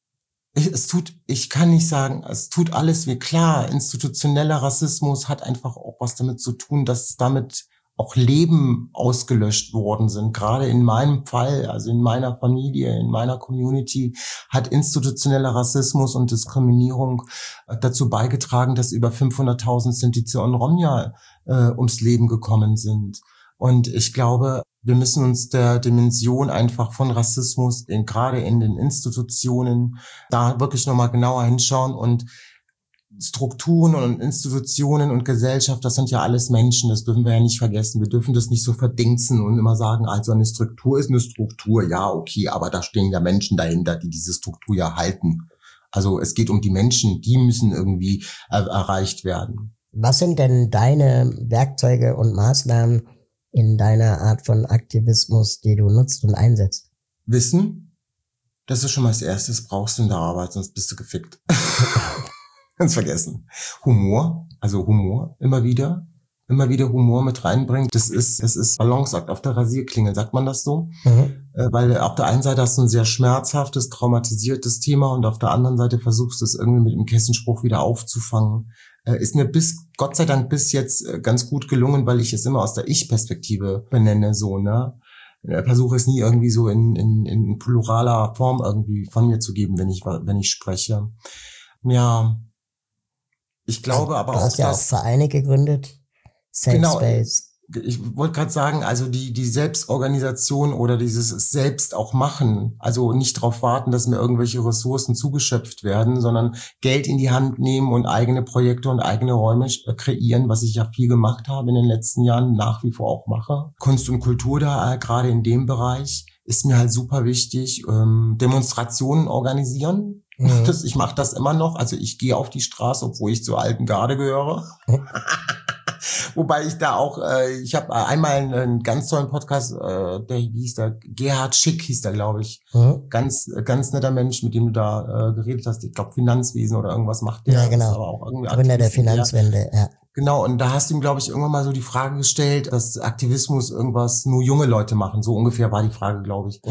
Ich kann nicht sagen, es tut alles weh. Klar, institutioneller Rassismus hat einfach auch was damit zu tun, dass damit auch Leben ausgelöscht worden sind. Gerade in meinem Fall, also in meiner Familie, in meiner Community, hat institutioneller Rassismus und Diskriminierung dazu beigetragen, dass über 500.000 Sinti und Romja ums Leben gekommen sind. Und ich glaube, wir müssen uns der Dimension einfach von Rassismus, gerade in den Institutionen, da wirklich nochmal genauer hinschauen. Und Strukturen und Institutionen und Gesellschaft, das sind ja alles Menschen, das dürfen wir ja nicht vergessen. Wir dürfen das nicht so verdingsen und immer sagen, also eine Struktur ist eine Struktur, ja, okay, aber da stehen ja Menschen dahinter, die diese Struktur ja halten. Also es geht um die Menschen, die müssen irgendwie erreicht werden. Was sind denn deine Werkzeuge und Maßnahmen in deiner Art von Aktivismus, die du nutzt und einsetzt? Wissen, das ist schon mal das Erste, das brauchst du in der Arbeit, sonst bist du gefickt. Ganz vergessen. Humor, immer wieder Humor mit reinbringen. Das ist Balanceakt auf der Rasierklinge, sagt man das so? Weil auf der einen Seite hast du ein sehr schmerzhaftes, traumatisiertes Thema und auf der anderen Seite versuchst du es irgendwie mit einem Kessenspruch wieder aufzufangen. Ist mir Gott sei Dank bis jetzt ganz gut gelungen, weil ich es immer aus der Ich-Perspektive benenne, so, ne? Versuche es nie irgendwie so in pluraler Form irgendwie von mir zu geben, wenn ich spreche. Ja. Ich glaube aber auch, du hast ja auch Vereine gegründet, Safe Space. Ich wollte gerade sagen, also die Selbstorganisation oder dieses Selbst auch machen, also nicht darauf warten, dass mir irgendwelche Ressourcen zugeschöpft werden, sondern Geld in die Hand nehmen und eigene Projekte und eigene Räume kreieren, was ich ja viel gemacht habe in den letzten Jahren, nach wie vor auch mache. Kunst und Kultur da, gerade in dem Bereich, ist mir halt super wichtig. Demonstrationen organisieren. Ich mache das immer noch. Also ich gehe auf die Straße, obwohl ich zur alten Garde gehöre. Wobei ich da auch, ich habe einmal einen ganz tollen Podcast, Gerhard Schick hieß der, glaube ich. Ganz netter Mensch, mit dem du da geredet hast. Ich glaube Finanzwesen oder irgendwas macht der. Ja, genau. Aber auch irgendwie Gründer der Finanzwende, ja. Genau, und da hast du ihm, glaube ich, irgendwann mal so die Frage gestellt, dass Aktivismus irgendwas nur junge Leute machen. So ungefähr war die Frage, glaube ich.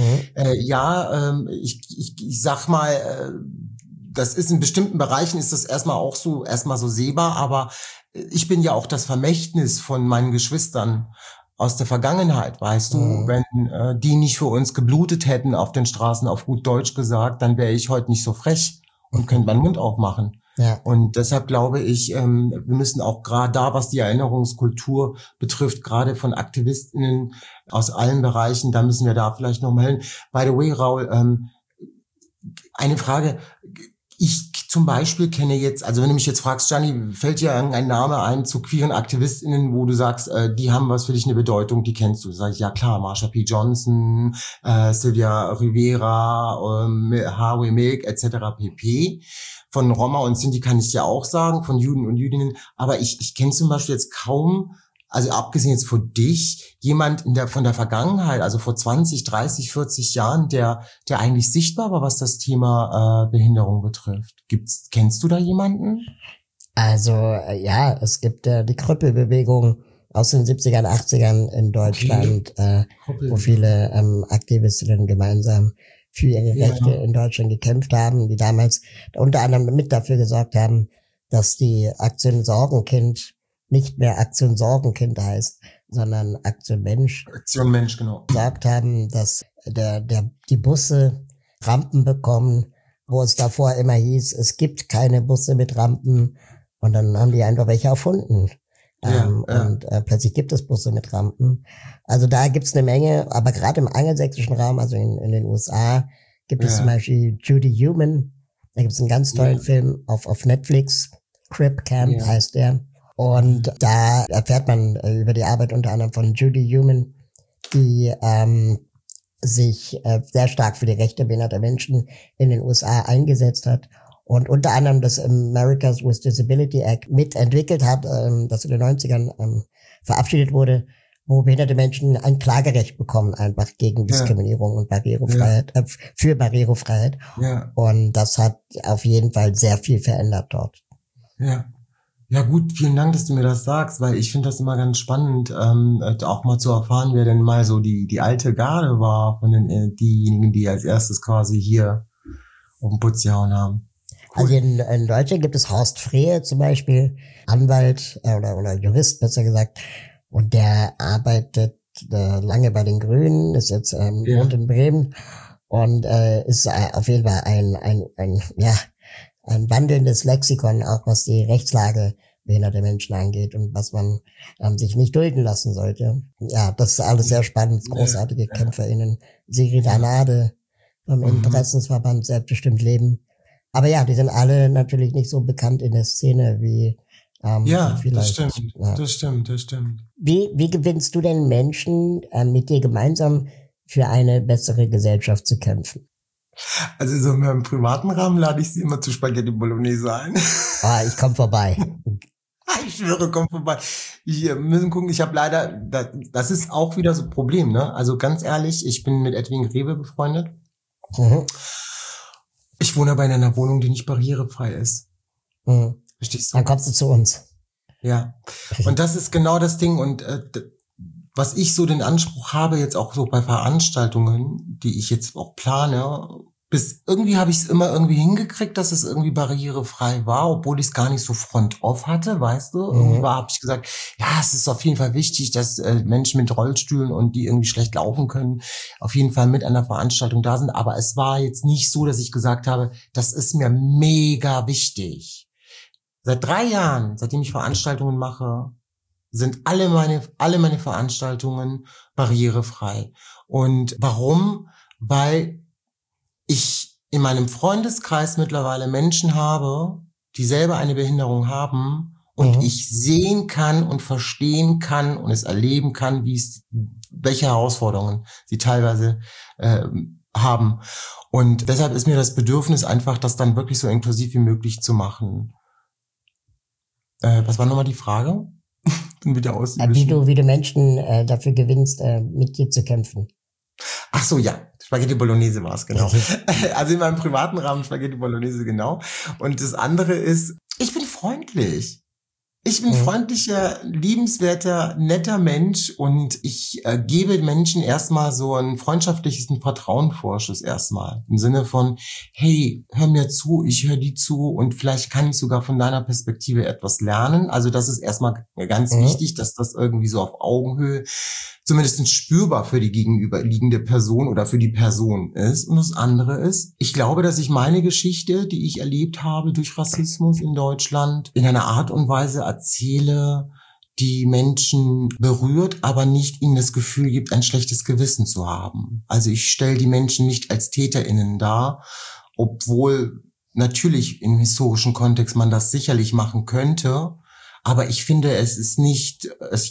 Ich sag mal, das ist in bestimmten Bereichen ist das erstmal so sehbar, aber ich bin ja auch das Vermächtnis von meinen Geschwistern aus der Vergangenheit, weißt du, wenn die nicht für uns geblutet hätten auf den Straßen, auf gut Deutsch gesagt, dann wäre ich heute nicht so frech und könnte meinen Mund aufmachen. Ja. Und deshalb glaube ich, wir müssen auch gerade da, was die Erinnerungskultur betrifft, gerade von AktivistInnen aus allen Bereichen, da müssen wir da vielleicht nochmal hin. By the way, Raul, eine Frage. Ich zum Beispiel kenne jetzt, also wenn du mich jetzt fragst, Gianni, fällt dir irgendein Name ein zu queeren AktivistInnen, wo du sagst, die haben was für dich eine Bedeutung, die kennst du? Sag ich, ja klar, Marsha P. Johnson, Sylvia Rivera, Harvey Milk etc. pp. von Roma und Sinti kann ich ja auch sagen, von Juden und Jüdinnen. Aber ich kenne zum Beispiel jetzt kaum, also abgesehen jetzt von dich, jemand von der Vergangenheit, also vor 20, 30, 40 Jahren, der eigentlich sichtbar war, was das Thema Behinderung betrifft. Kennst du da jemanden? Also ja, es gibt die Krüppelbewegung aus den 70ern, 80ern in Deutschland, wo viele Aktivistinnen gemeinsam für ihre Rechte in Deutschland gekämpft haben, die damals unter anderem mit dafür gesorgt haben, dass die Aktion Sorgenkind nicht mehr Aktion Sorgenkind heißt, sondern Aktion Mensch. Aktion Mensch, genau. Gesagt haben, dass die Busse Rampen bekommen, wo es davor immer hieß, es gibt keine Busse mit Rampen. Und dann haben die einfach welche erfunden. Und plötzlich gibt es Busse mit Rampen. Also da gibt's eine Menge, aber gerade im angelsächsischen Raum, also in den USA, gibt es zum Beispiel Judy Human. Da gibt's einen ganz tollen Film auf Netflix. Crip Camp heißt der. Und da erfährt man über die Arbeit unter anderem von Judy Human, die sich sehr stark für die Rechte behinderter Menschen in den USA eingesetzt hat. Und unter anderem das Americans with Disability Act mitentwickelt hat, das in den 90ern verabschiedet wurde, wo behinderte Menschen ein Klagerecht bekommen, einfach gegen Diskriminierung und Barrierefreiheit, für Barrierefreiheit. Ja. Und das hat auf jeden Fall sehr viel verändert dort. Ja. Ja gut, vielen Dank, dass du mir das sagst, weil ich finde das immer ganz spannend, auch mal zu erfahren, wer denn mal so die alte Garde war von diejenigen, die als erstes quasi hier auf den Putz gehauen haben. Also in Deutschland gibt es Horst Frehe zum Beispiel, Anwalt oder Jurist besser gesagt, und der arbeitet lange bei den Grünen, ist jetzt wohnt in Bremen und ist auf jeden Fall ein wandelndes Lexikon, auch was die Rechtslage behinderter Menschen angeht und was man sich nicht dulden lassen sollte. Ja, das ist alles sehr spannend, großartige KämpferInnen. Sigrid Anade vom Interessensverband Selbstbestimmt Leben. Aber ja, die sind alle natürlich nicht so bekannt in der Szene wie vielleicht. Das stimmt. Wie gewinnst du denn Menschen, mit dir gemeinsam für eine bessere Gesellschaft zu kämpfen? Also so in meinem privaten Rahmen lade ich sie immer zu Spaghetti Bolognese ein. Ich komme vorbei. Ich schwöre, komm vorbei. Wir müssen gucken, ich habe leider, das ist auch wieder so ein Problem, ne? Also ganz ehrlich, ich bin mit Edwin Greve befreundet. Ich wohne aber in einer Wohnung, die nicht barrierefrei ist. Verstehst du? Dann kommst du zu uns. Ja. Und das ist genau das Ding. Und was ich so den Anspruch habe, jetzt auch so bei Veranstaltungen, die ich jetzt auch plane, irgendwie habe ich es immer irgendwie hingekriegt, dass es irgendwie barrierefrei war, obwohl ich es gar nicht so front-off hatte, weißt du? Irgendwann habe ich gesagt, ja, es ist auf jeden Fall wichtig, dass Menschen mit Rollstühlen und die irgendwie schlecht laufen können, auf jeden Fall mit an der Veranstaltung da sind. Aber es war jetzt nicht so, dass ich gesagt habe, das ist mir mega wichtig. Seit 3 Jahren, seitdem ich Veranstaltungen mache, sind alle meine Veranstaltungen barrierefrei. Und warum? Weil ich in meinem Freundeskreis mittlerweile Menschen habe, die selber eine Behinderung haben und ich sehen kann und verstehen kann und es erleben kann, welche Herausforderungen sie teilweise haben. Und deshalb ist mir das Bedürfnis einfach, das dann wirklich so inklusiv wie möglich zu machen. Was war nochmal die Frage? Bin wieder wie du Menschen dafür gewinnst, mit dir zu kämpfen. Ach so, ja. Spaghetti Bolognese war es, genau. Also in meinem privaten Rahmen Spaghetti Bolognese, genau. Und das andere ist, ich bin freundlich. Ich bin freundlicher, liebenswerter, netter Mensch und ich gebe Menschen erstmal so ein freundschaftliches Vertrauenvorschuss erstmal. Im Sinne von, hey, hör mir zu, ich höre dir zu und vielleicht kann ich sogar von deiner Perspektive etwas lernen. Also das ist erstmal ganz wichtig, dass das irgendwie so auf Augenhöhe zumindest spürbar für die gegenüberliegende Person oder für die Person ist. Und das andere ist, ich glaube, dass ich meine Geschichte, die ich erlebt habe durch Rassismus in Deutschland, in einer Art und Weise erzähle, die Menschen berührt, aber nicht ihnen das Gefühl gibt, ein schlechtes Gewissen zu haben. Also ich stelle die Menschen nicht als TäterInnen dar, obwohl natürlich im historischen Kontext man das sicherlich machen könnte. Aber ich finde, es ist nicht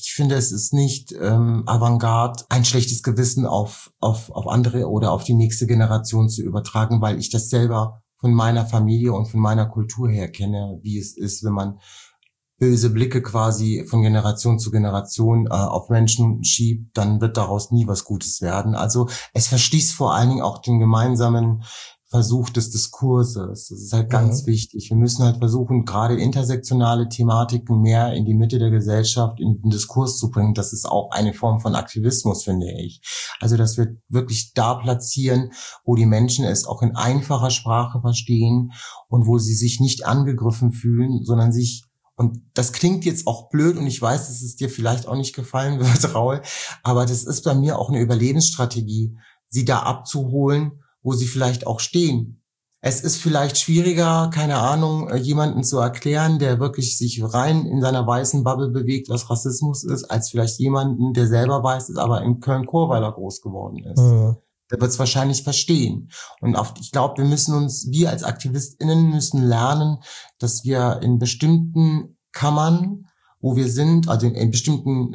Avantgarde, ein schlechtes Gewissen auf andere oder auf die nächste Generation zu übertragen, weil ich das selber von meiner Familie und von meiner Kultur her kenne, wie es ist, wenn man böse Blicke quasi von Generation zu Generation auf Menschen schiebt, dann wird daraus nie was Gutes werden. Also es verschließt vor allen Dingen auch den gemeinsamen Versuch des Diskurses. Das ist halt ganz wichtig. Wir müssen halt versuchen, gerade intersektionale Thematiken mehr in die Mitte der Gesellschaft, in den Diskurs zu bringen. Das ist auch eine Form von Aktivismus, finde ich. Also, dass wir wirklich da platzieren, wo die Menschen es auch in einfacher Sprache verstehen und wo sie sich nicht angegriffen fühlen, sondern sich. Und das klingt jetzt auch blöd und ich weiß, dass es dir vielleicht auch nicht gefallen wird, Raul, aber das ist bei mir auch eine Überlebensstrategie, sie da abzuholen, wo sie vielleicht auch stehen. Es ist vielleicht schwieriger, keine Ahnung, jemanden zu erklären, der wirklich sich rein in seiner weißen Bubble bewegt, was Rassismus ist, als vielleicht jemanden, der selber weiß ist, aber in Köln-Chorweiler groß geworden ist. Der wird es wahrscheinlich verstehen. Und ich glaube, wir als AktivistInnen müssen lernen, dass wir in bestimmten Kammern, wo wir sind, also in bestimmten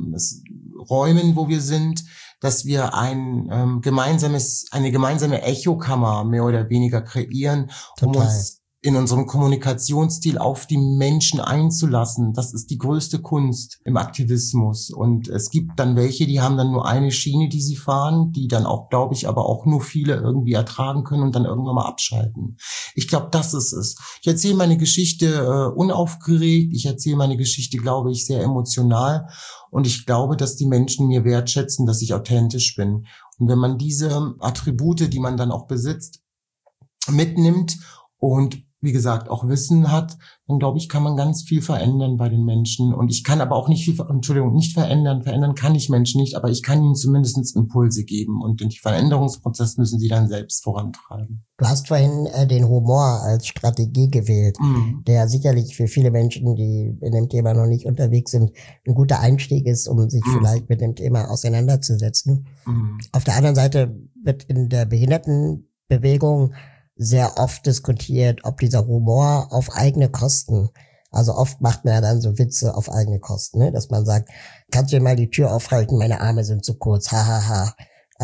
Räumen, wo wir sind, dass wir eine gemeinsame Echokammer mehr oder weniger kreieren, um uns in unserem Kommunikationsstil auf die Menschen einzulassen. Das ist die größte Kunst im Aktivismus. Und es gibt dann welche, die haben dann nur eine Schiene, die sie fahren, die dann auch, glaube ich, aber auch nur viele irgendwie ertragen können und dann irgendwann mal abschalten. Ich glaube, das ist es. Ich erzähle meine Geschichte unaufgeregt. Ich erzähle meine Geschichte, glaube ich, sehr emotional. Und ich glaube, dass die Menschen mir wertschätzen, dass ich authentisch bin. Und wenn man diese Attribute, die man dann auch besitzt, mitnimmt und wie gesagt, auch Wissen hat, dann glaube ich, kann man ganz viel verändern bei den Menschen. Und ich kann aber auch nicht verändern. Verändern kann ich Menschen nicht, aber ich kann ihnen zumindest Impulse geben. Und den Veränderungsprozess müssen sie dann selbst vorantreiben. Du hast vorhin den Humor als Strategie gewählt, der sicherlich für viele Menschen, die in dem Thema noch nicht unterwegs sind, ein guter Einstieg ist, um sich vielleicht mit dem Thema auseinanderzusetzen. Auf der anderen Seite wird in der Behindertenbewegung sehr oft diskutiert, ob dieser Humor auf eigene Kosten, also oft macht man ja dann so Witze auf eigene Kosten, ne? Dass man sagt, kannst du mir mal die Tür aufhalten, meine Arme sind zu kurz, hahaha.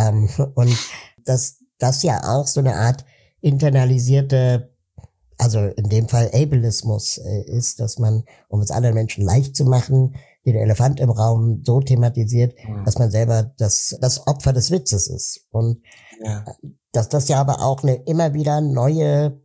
Und das ja auch so eine Art internalisierte, also in dem Fall Ableismus ist, dass man, um es anderen Menschen leicht zu machen, den Elefant im Raum so thematisiert, dass man selber das Opfer des Witzes ist. Und dass das ja aber auch eine immer wieder neue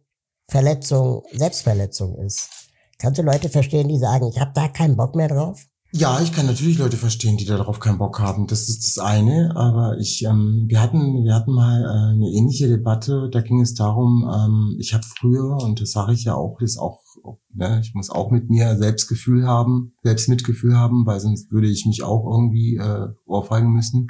Selbstverletzung ist. Kannst du Leute verstehen, die sagen, ich habe da keinen Bock mehr drauf? Ja, ich kann natürlich Leute verstehen, die darauf keinen Bock haben. Das ist das eine. Aber wir hatten mal eine ähnliche Debatte. Da ging es darum, ich habe früher, und das sage ich ja auch, ich muss auch mit mir Selbstmitgefühl haben, weil sonst würde ich mich auch irgendwie ohrfeigen müssen.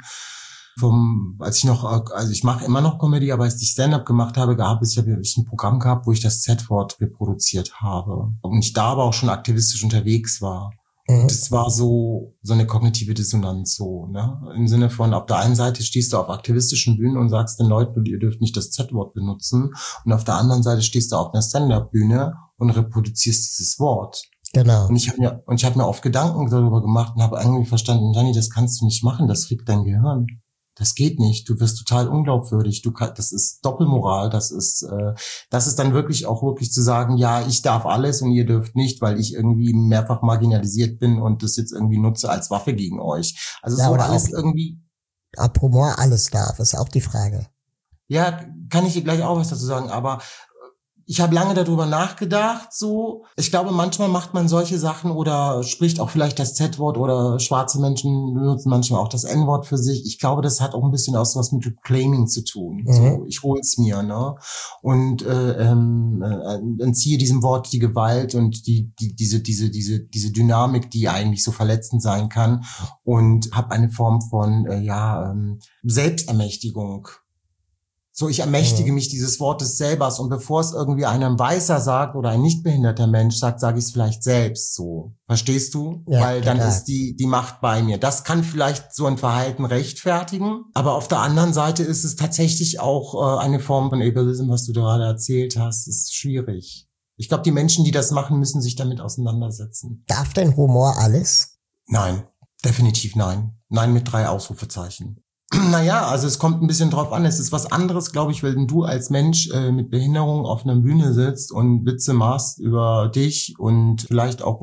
Ich mache immer noch Comedy, aber als ich Stand-up gemacht habe, habe ich ein Programm gehabt, wo ich das Z-Wort reproduziert habe. Und ich da aber auch schon aktivistisch unterwegs war. Und das war so eine kognitive Dissonanz, so, ne? Im Sinne von, auf der einen Seite stehst du auf aktivistischen Bühnen und sagst den Leuten, ihr dürft nicht das Z-Wort benutzen. Und auf der anderen Seite stehst du auf einer Stand-up-Bühne und reproduzierst dieses Wort. Genau. Und ich habe mir oft Gedanken darüber gemacht und habe irgendwie verstanden, Gianni, das kannst du nicht machen, das fickt dein Gehirn. Das geht nicht. Du wirst total unglaubwürdig. Das ist Doppelmoral. Das ist dann wirklich zu sagen, ja, ich darf alles und ihr dürft nicht, weil ich irgendwie mehrfach marginalisiert bin und das jetzt irgendwie nutze als Waffe gegen euch. Also ja, so alles irgendwie. Ob Humor alles darf, ist auch die Frage. Ja, kann ich dir gleich auch was dazu sagen, aber ich habe lange darüber nachgedacht, so. Ich glaube, manchmal macht man solche Sachen oder spricht auch vielleicht das Z-Wort oder schwarze Menschen benutzen manchmal auch das N-Wort für sich. Ich glaube, das hat auch ein bisschen was mit Reclaiming zu tun. So, ich hol's mir, ne? Und entziehe diesem Wort die Gewalt und diese Dynamik, die eigentlich so verletzend sein kann und habe eine Form von Selbstermächtigung. So, ich ermächtige mich dieses Wortes selbst und bevor es irgendwie einem Weißer sagt oder ein nicht behinderter Mensch sagt, sage ich es vielleicht selbst so. Verstehst du? Ja, weil dann ist die Macht bei mir. Das kann vielleicht so ein Verhalten rechtfertigen, aber auf der anderen Seite ist es tatsächlich auch eine Form von Ableism, was du gerade erzählt hast. Das ist schwierig. Ich glaube, die Menschen, die das machen, müssen sich damit auseinandersetzen. Darf denn Humor alles? Nein, definitiv nein. Nein mit 3 Ausrufezeichen. Naja, also es kommt ein bisschen drauf an. Es ist was anderes, glaube ich, wenn du als Mensch mit Behinderung auf einer Bühne sitzt und Witze machst über dich und vielleicht auch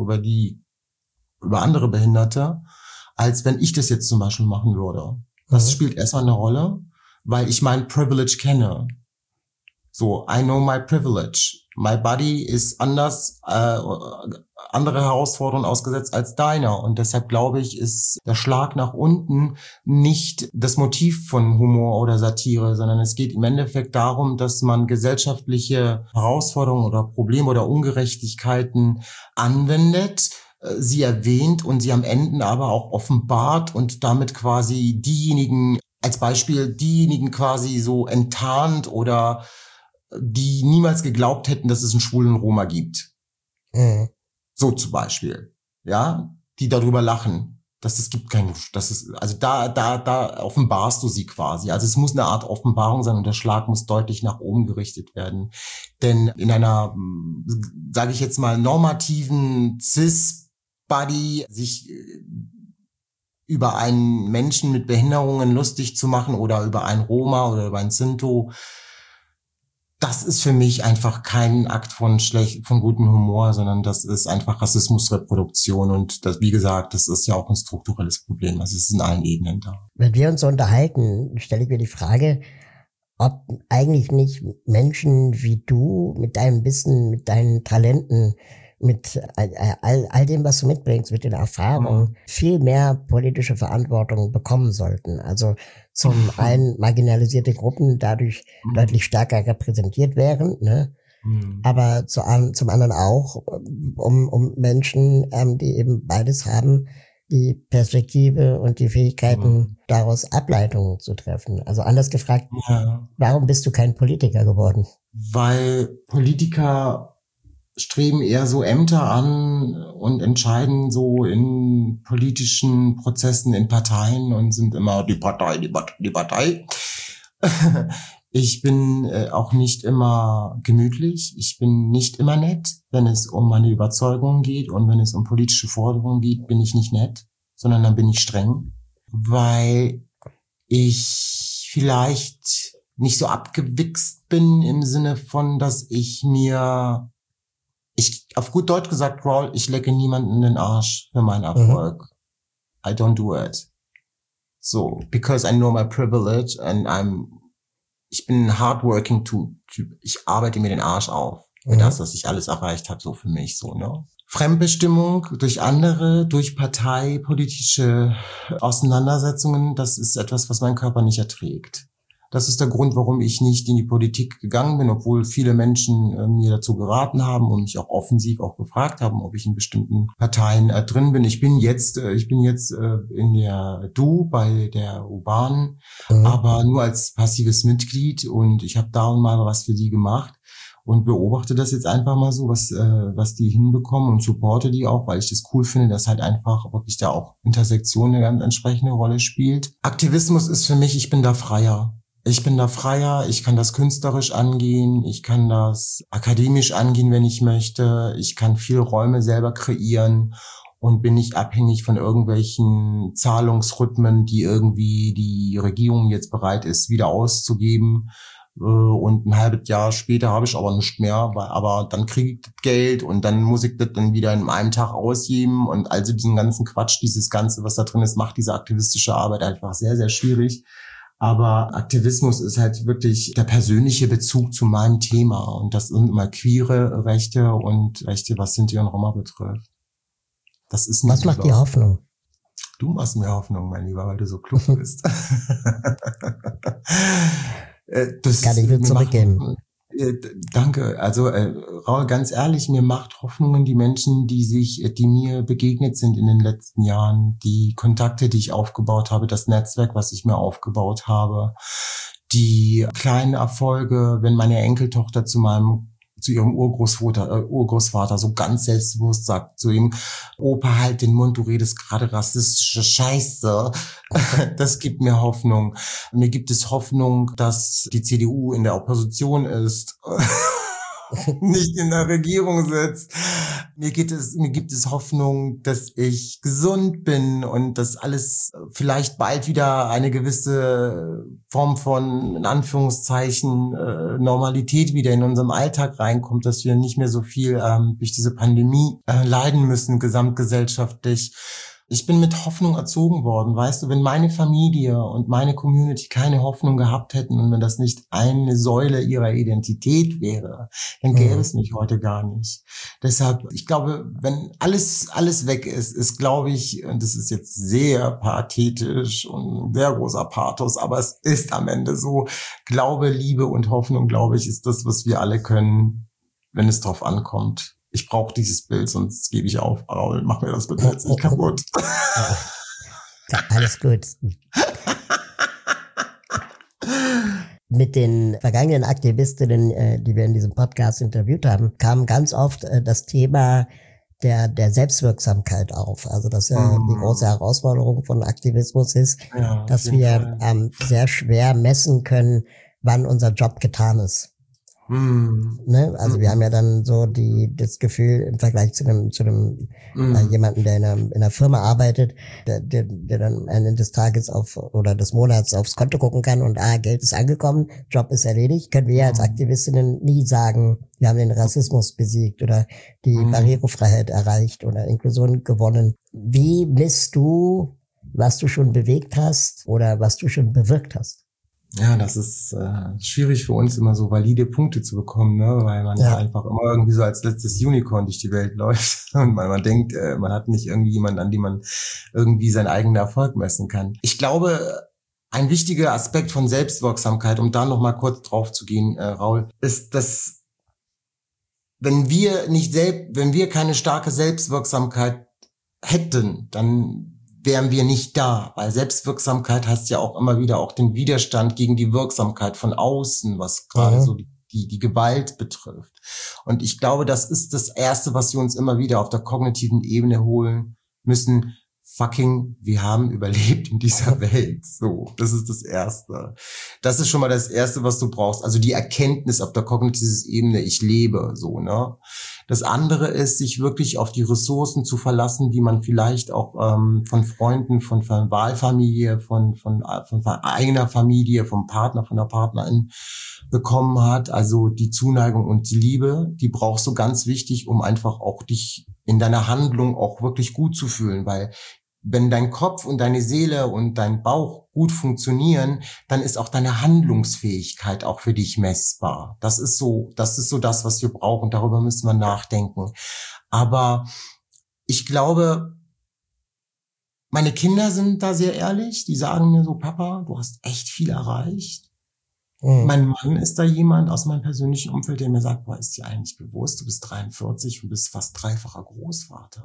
über andere Behinderte, als wenn ich das jetzt zum Beispiel machen würde. Das spielt erstmal eine Rolle, weil ich mein Privilege kenne. So, I know my privilege. My body ist anders, andere Herausforderungen ausgesetzt als deiner. Und deshalb glaube ich, ist der Schlag nach unten nicht das Motiv von Humor oder Satire, sondern es geht im Endeffekt darum, dass man gesellschaftliche Herausforderungen oder Probleme oder Ungerechtigkeiten anwendet, sie erwähnt und sie am Ende aber auch offenbart und damit quasi als Beispiel diejenigen quasi so enttarnt oder die niemals geglaubt hätten, dass es einen schwulen Roma gibt. So zum Beispiel. Ja, die darüber lachen. Also da offenbarst du sie quasi. Also es muss eine Art Offenbarung sein und der Schlag muss deutlich nach oben gerichtet werden. Denn in einer, sage ich jetzt mal, normativen Cis-Body sich über einen Menschen mit Behinderungen lustig zu machen oder über einen Roma oder über einen Sinto, das ist für mich einfach kein Akt von gutem Humor, sondern das ist einfach Rassismusreproduktion und das, wie gesagt, das ist ja auch ein strukturelles Problem. Also es ist in allen Ebenen da. Wenn wir uns so unterhalten, stelle ich mir die Frage, ob eigentlich nicht Menschen wie du mit deinem Wissen, mit deinen Talenten, mit all dem, was du mitbringst, mit den Erfahrungen, viel mehr politische Verantwortung bekommen sollten. Also zum einen marginalisierte Gruppen dadurch deutlich stärker repräsentiert wären, ne? Aber zum anderen auch, um Menschen, die eben beides haben, die Perspektive und die Fähigkeiten, daraus Ableitungen zu treffen. Also anders gefragt, warum bist du kein Politiker geworden? Weil Politiker streben eher so Ämter an und entscheiden so in politischen Prozessen, in Parteien und sind immer die Partei. Ich bin auch nicht immer gemütlich. Ich bin nicht immer nett. Wenn es um meine Überzeugungen geht und wenn es um politische Forderungen geht, bin ich nicht nett, sondern dann bin ich streng, weil ich vielleicht nicht so abgewichst bin im Sinne von, dass ich auf gut Deutsch gesagt, Raul, ich lecke niemanden in den Arsch für meinen Erfolg. I don't do it. So, because I know my privilege and ich bin ein hardworking Typ. Ich arbeite mir den Arsch auf für das, was ich alles erreicht habe, so für mich, so, ne? Fremdbestimmung durch andere, durch parteipolitische Auseinandersetzungen, das ist etwas, was mein Körper nicht erträgt. Das ist der Grund, warum ich nicht in die Politik gegangen bin, obwohl viele Menschen mir dazu geraten haben und mich auch offensiv auch gefragt haben, ob ich in bestimmten Parteien drin bin. Ich bin jetzt in der bei der Urban, aber nur als passives Mitglied und ich habe da und mal was für die gemacht und beobachte das jetzt einfach mal so, was die hinbekommen und supporte die auch, weil ich das cool finde, dass halt einfach wirklich da auch Intersektion eine ganz entsprechende Rolle spielt. Aktivismus ist für mich, ich bin da freier. Ich kann das künstlerisch angehen, ich kann das akademisch angehen, wenn ich möchte, ich kann viel Räume selber kreieren und bin nicht abhängig von irgendwelchen Zahlungsrhythmen, die irgendwie die Regierung jetzt bereit ist, wieder auszugeben. Und ein halbes Jahr später habe ich aber nichts mehr, aber dann kriege ich das Geld und dann muss ich das dann wieder in einem Tag ausgeben und also diesen ganzen Quatsch, dieses Ganze, was da drin ist, macht diese aktivistische Arbeit einfach sehr, sehr schwierig. Aber Aktivismus ist halt wirklich der persönliche Bezug zu meinem Thema. Und das sind immer queere Rechte und Rechte, was Sinti und Roma betrifft. Das ist nicht. Was macht dir Hoffnung? Du machst mir Hoffnung, mein Lieber, weil du so klug bist. Das kann ich dir zurückgeben. Danke. Also Raul, ganz ehrlich, mir macht Hoffnungen die Menschen, die mir begegnet sind in den letzten Jahren, die Kontakte, die ich aufgebaut habe, das Netzwerk, was ich mir aufgebaut habe, die kleinen Erfolge, wenn meine Enkeltochter zu ihrem Urgroßvater so ganz selbstbewusst sagt zu ihm, Opa, halt den Mund, du redest gerade rassistische Scheiße. Das gibt mir Hoffnung. Mir gibt es Hoffnung, dass die CDU in der Opposition ist nicht in der Regierung sitzt. Mir gibt es Hoffnung, dass ich gesund bin und dass alles vielleicht bald wieder eine gewisse Form von, in Anführungszeichen, Normalität wieder in unserem Alltag reinkommt, dass wir nicht mehr so viel durch diese Pandemie leiden müssen, gesamtgesellschaftlich. Ich bin mit Hoffnung erzogen worden, weißt du, wenn meine Familie und meine Community keine Hoffnung gehabt hätten und wenn das nicht eine Säule ihrer Identität wäre, dann gäbe es mich heute gar nicht. Deshalb, ich glaube, wenn alles weg ist, glaube ich, und das ist jetzt sehr pathetisch und sehr großer Pathos, aber es ist am Ende so, Glaube, Liebe und Hoffnung, glaube ich, ist das, was wir alle können, wenn es drauf ankommt. Ich brauche dieses Bild, sonst gebe ich auf. Raul, mach mir das bitte jetzt nicht kaputt. Ja, alles gut. Mit den vergangenen Aktivistinnen, die wir in diesem Podcast interviewt haben, kam ganz oft das Thema der Selbstwirksamkeit auf. Also dass ja die große Herausforderung von Aktivismus ist, ja, dass wir sehr schwer messen können, wann unser Job getan ist. Ne? Also wir haben ja dann so das Gefühl im Vergleich zu einem jemanden, der in einer Firma arbeitet, der dann am Ende des Tages oder des Monats aufs Konto gucken kann und Geld ist angekommen, Job ist erledigt, können wir ja als Aktivistinnen nie sagen, wir haben den Rassismus besiegt oder die Barrierefreiheit erreicht oder Inklusion gewonnen. Wie misst du, was du schon bewegt hast oder was du schon bewirkt hast? Ja, das ist schwierig für uns, immer so valide Punkte zu bekommen, ne? Weil man ja einfach immer irgendwie so als letztes Unicorn durch die Welt läuft und weil man denkt, man hat nicht irgendwie jemanden, an dem man irgendwie seinen eigenen Erfolg messen kann. Ich glaube, ein wichtiger Aspekt von Selbstwirksamkeit, um da nochmal kurz drauf zu gehen, Raul, ist, dass wenn wir keine starke Selbstwirksamkeit hätten, dann wären wir nicht da, weil Selbstwirksamkeit heißt ja auch immer wieder auch den Widerstand gegen die Wirksamkeit von außen, was gerade so die Gewalt betrifft. Und ich glaube, das ist das Erste, was wir uns immer wieder auf der kognitiven Ebene holen müssen. Wir haben überlebt in dieser Welt. So, das ist das Erste. Das ist schon mal das Erste, was du brauchst. Also die Erkenntnis auf der kognitiven Ebene, ich lebe, so, ne? Das andere ist, sich wirklich auf die Ressourcen zu verlassen, die man vielleicht auch von Freunden, von Wahlfamilie, von eigener Familie, vom Partner, von der Partnerin bekommen hat. Also die Zuneigung und die Liebe, die brauchst du ganz wichtig, um einfach auch dich in deiner Handlung auch wirklich gut zu fühlen, weil wenn dein Kopf und deine Seele und dein Bauch gut funktionieren, dann ist auch deine Handlungsfähigkeit auch für dich messbar. Das ist so das, was wir brauchen. Darüber müssen wir nachdenken. Aber ich glaube, meine Kinder sind da sehr ehrlich. Die sagen mir so, Papa, du hast echt viel erreicht. Mein Mann ist da jemand aus meinem persönlichen Umfeld, der mir sagt, boah, ist dir eigentlich bewusst, du bist 43 und bist fast dreifacher Großvater.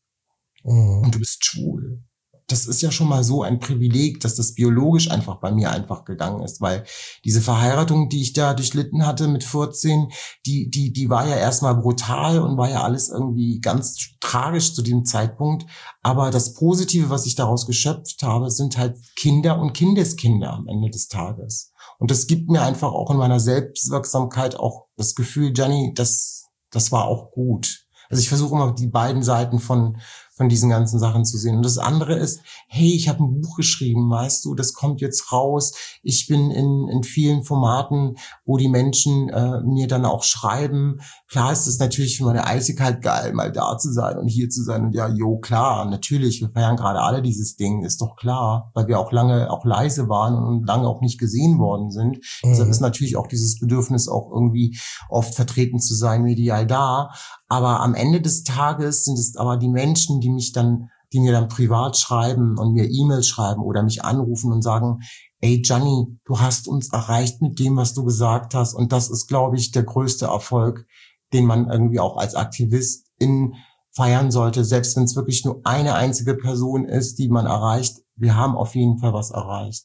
Und du bist schwul. Das ist ja schon mal so ein Privileg, dass das biologisch einfach bei mir einfach gegangen ist, weil diese Verheiratung, die ich da durchlitten hatte mit 14, die war ja erstmal brutal und war ja alles irgendwie ganz tragisch zu dem Zeitpunkt. Aber das Positive, was ich daraus geschöpft habe, sind halt Kinder und Kindeskinder am Ende des Tages. Und das gibt mir einfach auch in meiner Selbstwirksamkeit auch das Gefühl, Gianni, das war auch gut. Also ich versuche immer die beiden Seiten von diesen ganzen Sachen zu sehen. Und das andere ist, hey, ich habe ein Buch geschrieben, weißt du, das kommt jetzt raus. Ich bin in vielen Formaten, wo die Menschen mir dann auch schreiben. Klar ist es natürlich für meine Eisigkeit geil, mal da zu sein und hier zu sein. Und ja, klar, natürlich, wir feiern gerade alle dieses Ding, ist doch klar, weil wir auch lange auch leise waren und lange auch nicht gesehen worden sind. Deshalb ist natürlich auch dieses Bedürfnis auch irgendwie oft vertreten zu sein, medial da. Aber am Ende des Tages sind es aber die Menschen, die mir dann privat schreiben und mir E-Mails schreiben oder mich anrufen und sagen, ey Gianni, du hast uns erreicht mit dem, was du gesagt hast. Und das ist, glaube ich, der größte Erfolg, den man irgendwie auch als Aktivistin feiern sollte. Selbst wenn es wirklich nur eine einzige Person ist, die man erreicht. Wir haben auf jeden Fall was erreicht.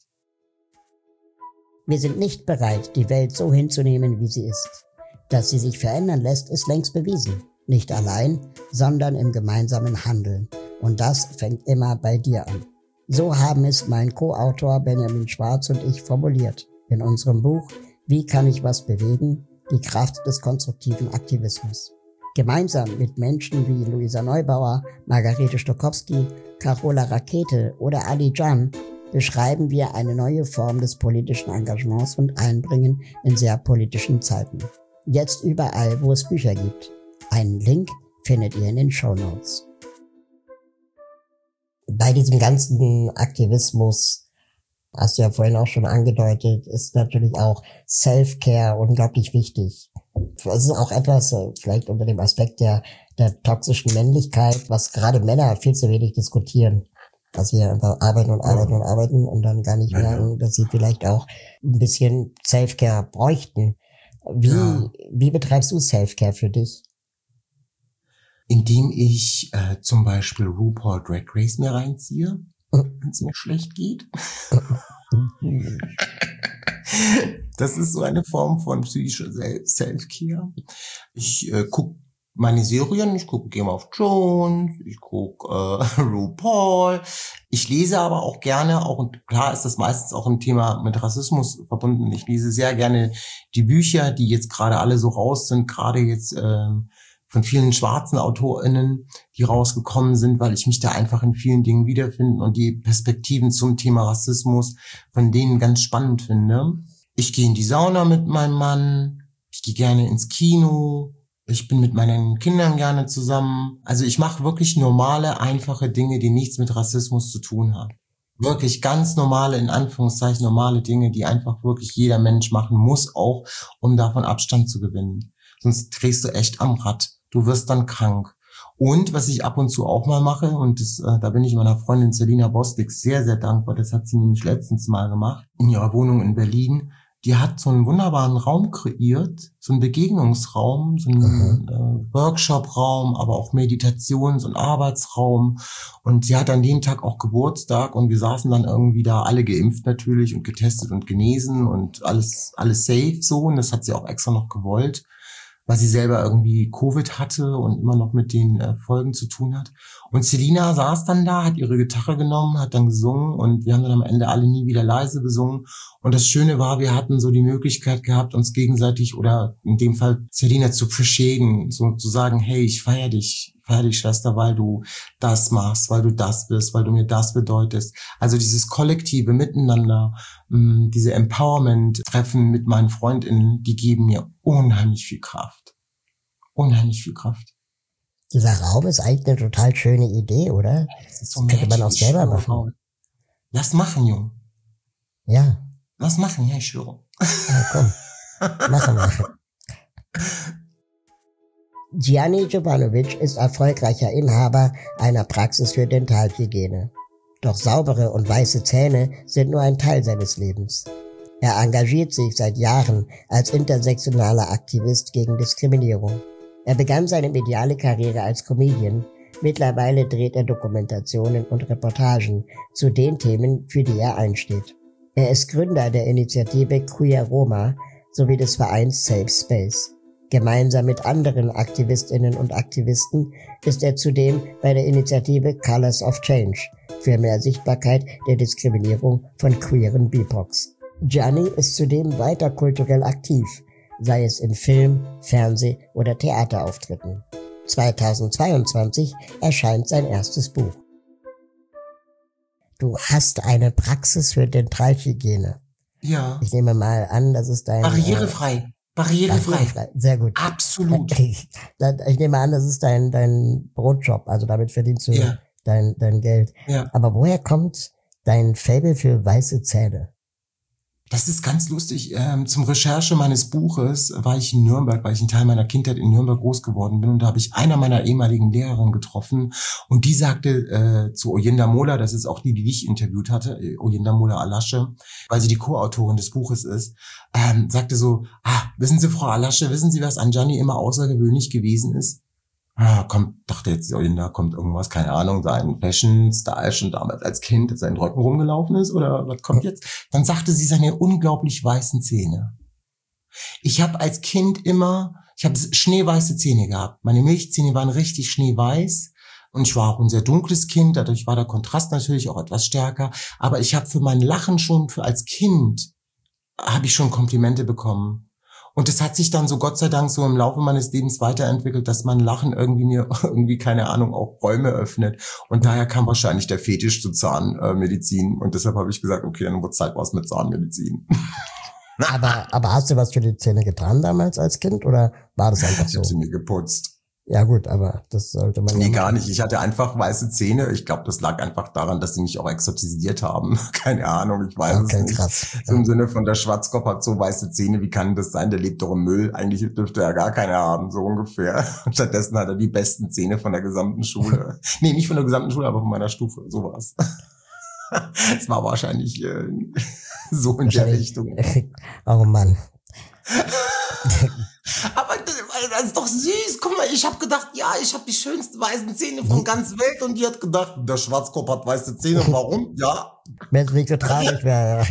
Wir sind nicht bereit, die Welt so hinzunehmen, wie sie ist. Dass sie sich verändern lässt, ist längst bewiesen. Nicht allein, sondern im gemeinsamen Handeln. Und das fängt immer bei dir an. So haben es mein Co-Autor Benjamin Schwarz und ich formuliert in unserem Buch Wie kann ich was bewegen? die Kraft des konstruktiven Aktivismus. Gemeinsam mit Menschen wie Luisa Neubauer, Margarete Stokowski, Carola Rakete oder Ali Can beschreiben wir eine neue Form des politischen Engagements und Einbringen in sehr politischen Zeiten. Jetzt überall, wo es Bücher gibt. Einen Link findet ihr in den Shownotes. Bei diesem ganzen Aktivismus, hast du ja vorhin auch schon angedeutet, ist natürlich auch Self-Care unglaublich wichtig. Das ist auch etwas, vielleicht unter dem Aspekt der toxischen Männlichkeit, was gerade Männer viel zu wenig diskutieren. Dass wir einfach arbeiten und dann gar nicht merken, dass sie vielleicht auch ein bisschen Self-Care bräuchten. Wie betreibst du Self-Care für dich? Indem ich zum Beispiel RuPaul Drag Race mir reinziehe, wenn es mir schlecht geht. Das ist so eine Form von psychischer Self-Care. Ich gucke meine Serien, ich gucke Game of Thrones, ich gucke RuPaul. Ich lese aber auch gerne, und klar ist das meistens auch ein Thema mit Rassismus verbunden. Ich lese sehr gerne die Bücher, die jetzt gerade alle so raus sind, gerade jetzt von vielen schwarzen AutorInnen, die rausgekommen sind, weil ich mich da einfach in vielen Dingen wiederfinde und die Perspektiven zum Thema Rassismus von denen ganz spannend finde. Ich gehe in die Sauna mit meinem Mann, ich gehe gerne ins Kino, ich bin mit meinen Kindern gerne zusammen. Also ich mache wirklich normale, einfache Dinge, die nichts mit Rassismus zu tun haben. Wirklich ganz normale, in Anführungszeichen normale Dinge, die einfach wirklich jeder Mensch machen muss, auch um davon Abstand zu gewinnen. Sonst drehst du echt am Rad. Du wirst dann krank. Und was ich ab und zu auch mal mache, und da bin ich meiner Freundin Selina Bostik sehr, sehr dankbar, das hat sie nämlich letztens mal gemacht, in ihrer Wohnung in Berlin. Die hat so einen wunderbaren Raum kreiert, so einen Begegnungsraum, so einen Workshop-Raum, aber auch Meditations- und Arbeitsraum. Und sie hat an dem Tag auch Geburtstag und wir saßen dann irgendwie da, alle geimpft natürlich und getestet und genesen und alles safe so. Und das hat sie auch extra noch gewollt, weil sie selber irgendwie Covid hatte und immer noch mit den Folgen zu tun hat. Und Selina saß dann da, hat ihre Gitarre genommen, hat dann gesungen und wir haben dann am Ende alle nie wieder leise gesungen. Und das Schöne war, wir hatten so die Möglichkeit gehabt, uns gegenseitig oder in dem Fall Selina zu appreciaten, so zu sagen, hey, ich feiere dich, Schwester, weil du das machst, weil du das bist, weil du mir das bedeutest. Also dieses kollektive Miteinander, diese Empowerment-Treffen mit meinen FreundInnen, die geben mir unheimlich viel Kraft. Unheimlich viel Kraft. Dieser Raum ist eigentlich eine total schöne Idee, oder? Das ist so könnte man auch selber machen. Lass machen, Jung. Ja. Lass machen, ja, ich schwöre. Ja, komm. Machen wir. Gianni Jovanovic ist erfolgreicher Inhaber einer Praxis für Dentalhygiene. Doch saubere und weiße Zähne sind nur ein Teil seines Lebens. Er engagiert sich seit Jahren als intersektionaler Aktivist gegen Diskriminierung. Er begann seine mediale Karriere als Comedian. Mittlerweile dreht er Dokumentationen und Reportagen zu den Themen, für die er einsteht. Er ist Gründer der Initiative Queer Roma sowie des Vereins Safe Space. Gemeinsam mit anderen Aktivistinnen und Aktivisten ist er zudem bei der Initiative Colors of Change für mehr Sichtbarkeit der Diskriminierung von queeren BIPOCs. Gianni ist zudem weiter kulturell aktiv, sei es in Film-, Fernseh- oder Theaterauftritten. 2022 erscheint sein erstes Buch. Du hast eine Praxis für Dentalhygiene. Ja. Ich nehme mal an, das ist dein... Barrierefrei. Sehr gut. Absolut. Ich nehme an, das ist dein Brotjob, also damit verdienst du dein Geld. Ja. Aber woher kommt dein Faible für weiße Zähne? Das ist ganz lustig. Zum Recherche meines Buches war ich in Nürnberg, weil ich einen Teil meiner Kindheit in Nürnberg groß geworden bin. Und da habe ich einer meiner ehemaligen Lehrerinnen getroffen. Und die sagte zu Oyinda Mola, das ist auch die dich interviewt hatte, Oyinda Mola Alasche, weil sie die Co-Autorin des Buches ist, sagte so, wissen Sie, Frau Alasche, wissen Sie, was an Gianni immer außergewöhnlich gewesen ist? Dachte jetzt, da kommt irgendwas, keine Ahnung, sein Fashion-Style schon damals als Kind seinen Rücken rumgelaufen ist oder was kommt jetzt? Dann sagte sie seine unglaublich weißen Zähne. Ich habe als Kind ich habe schneeweiße Zähne gehabt. Meine Milchzähne waren richtig schneeweiß und ich war auch ein sehr dunkles Kind, dadurch war der Kontrast natürlich auch etwas stärker. Aber ich habe für mein Lachen als Kind habe ich schon Komplimente bekommen. Und es hat sich dann so Gott sei Dank so im Laufe meines Lebens weiterentwickelt, dass mein Lachen irgendwie mir keine Ahnung, auch Räume öffnet. Und daher kam wahrscheinlich der Fetisch zur Zahnmedizin. Und deshalb habe ich gesagt, okay, dann wird Zeit was mit Zahnmedizin. Aber hast du was für die Zähne getan damals als Kind oder war das einfach so? Ich habe sie mir geputzt. Ja gut, aber das sollte man Nee, ja gar nicht. Ich hatte einfach weiße Zähne. Ich glaube, das lag einfach daran, dass sie mich auch exotisiert haben. Keine Ahnung, ich weiß es nicht. Krass. So im Sinne von, der Schwarzkopf hat so weiße Zähne, wie kann das sein? Der lebt doch im Müll. Eigentlich dürfte er gar keine haben, so ungefähr. Und stattdessen hat er die besten Zähne von der gesamten Schule. Nee, nicht von der gesamten Schule, aber von meiner Stufe. So war's. Es war wahrscheinlich so in der Richtung. Oh Mann. Aber das ist doch süß. Guck mal, ich habe gedacht, ja, ich habe die schönsten weißen Zähne von ganz Welt. Und die hat gedacht, der Schwarzkopf hat weiße Zähne. Warum? Ja. Wenn es nicht so traurig wäre.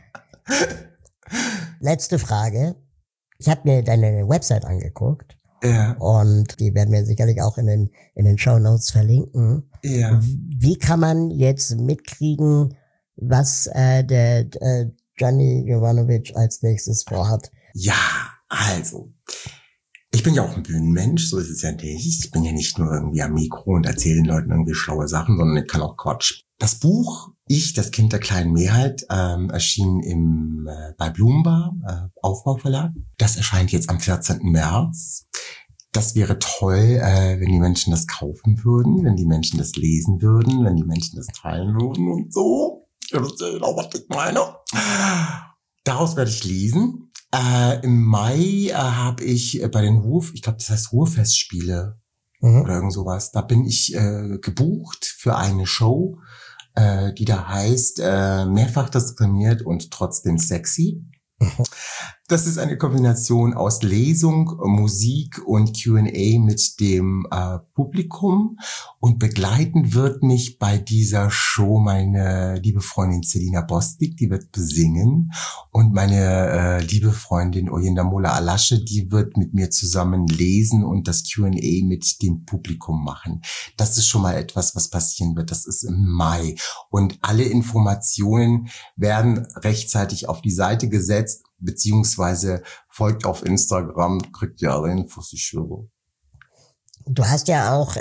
Letzte Frage. Ich habe mir deine Website angeguckt. Ja. Und die werden wir sicherlich auch in den Shownotes verlinken. Ja. Wie kann man jetzt mitkriegen, was der Gianni Jovanovic als nächstes vorhat? Ja, also, ich bin ja auch ein Bühnenmensch, so ist es ja nicht. Ich bin ja nicht nur irgendwie am Mikro und erzähle den Leuten irgendwie schlaue Sachen, sondern ich kann auch Quatsch. Das Buch Ich, das Kind der kleinen Mehrheit, erschien bei Bloombar, Aufbauverlag. Das erscheint jetzt am 14. März. Das wäre toll, wenn die Menschen das kaufen würden, wenn die Menschen das lesen würden, wenn die Menschen das teilen würden und so. Ihr wisst ja genau, was ich meine. Daraus werde ich lesen. Im Mai habe ich bei den ich glaube, das heißt Ruhrfestspiele oder irgend sowas. Da bin ich gebucht für eine Show, die da heißt mehrfach diskriminiert und trotzdem sexy. Das ist eine Kombination aus Lesung, Musik und Q&A mit dem Publikum. Und begleiten wird mich bei dieser Show meine liebe Freundin Selina Bostik, die wird besingen. Und meine liebe Freundin Oyindamola Alasche, die wird mit mir zusammen lesen und das Q&A mit dem Publikum machen. Das ist schon mal etwas, was passieren wird. Das ist im Mai. Und alle Informationen werden rechtzeitig auf die Seite gesetzt, beziehungsweise folgt auf Instagram, kriegt ihr alle Infos, ich schwöre. Du hast ja auch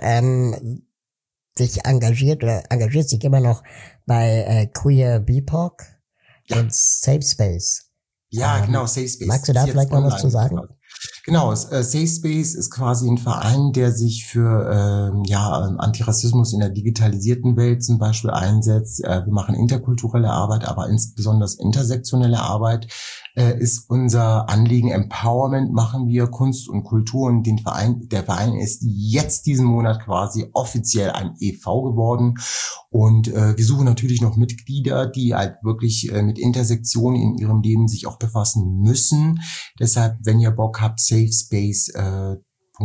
dich engagiert oder engagierst dich immer noch bei Queer BIPOC und Safe Space. Ja, genau, Safe Space. Magst du da vielleicht noch was zu sagen? Genau, Safe Space ist quasi ein Verein, der sich für Antirassismus in der digitalisierten Welt zum Beispiel einsetzt. Wir machen interkulturelle Arbeit, aber insbesondere intersektionelle Arbeit ist unser Anliegen. Empowerment machen wir, Kunst und Kultur, und der Verein ist jetzt diesen Monat quasi offiziell ein e.V. geworden, und wir suchen natürlich noch Mitglieder, die halt wirklich mit Intersektion in ihrem Leben sich auch befassen müssen. Deshalb, wenn ihr Bock habt, safespace.de,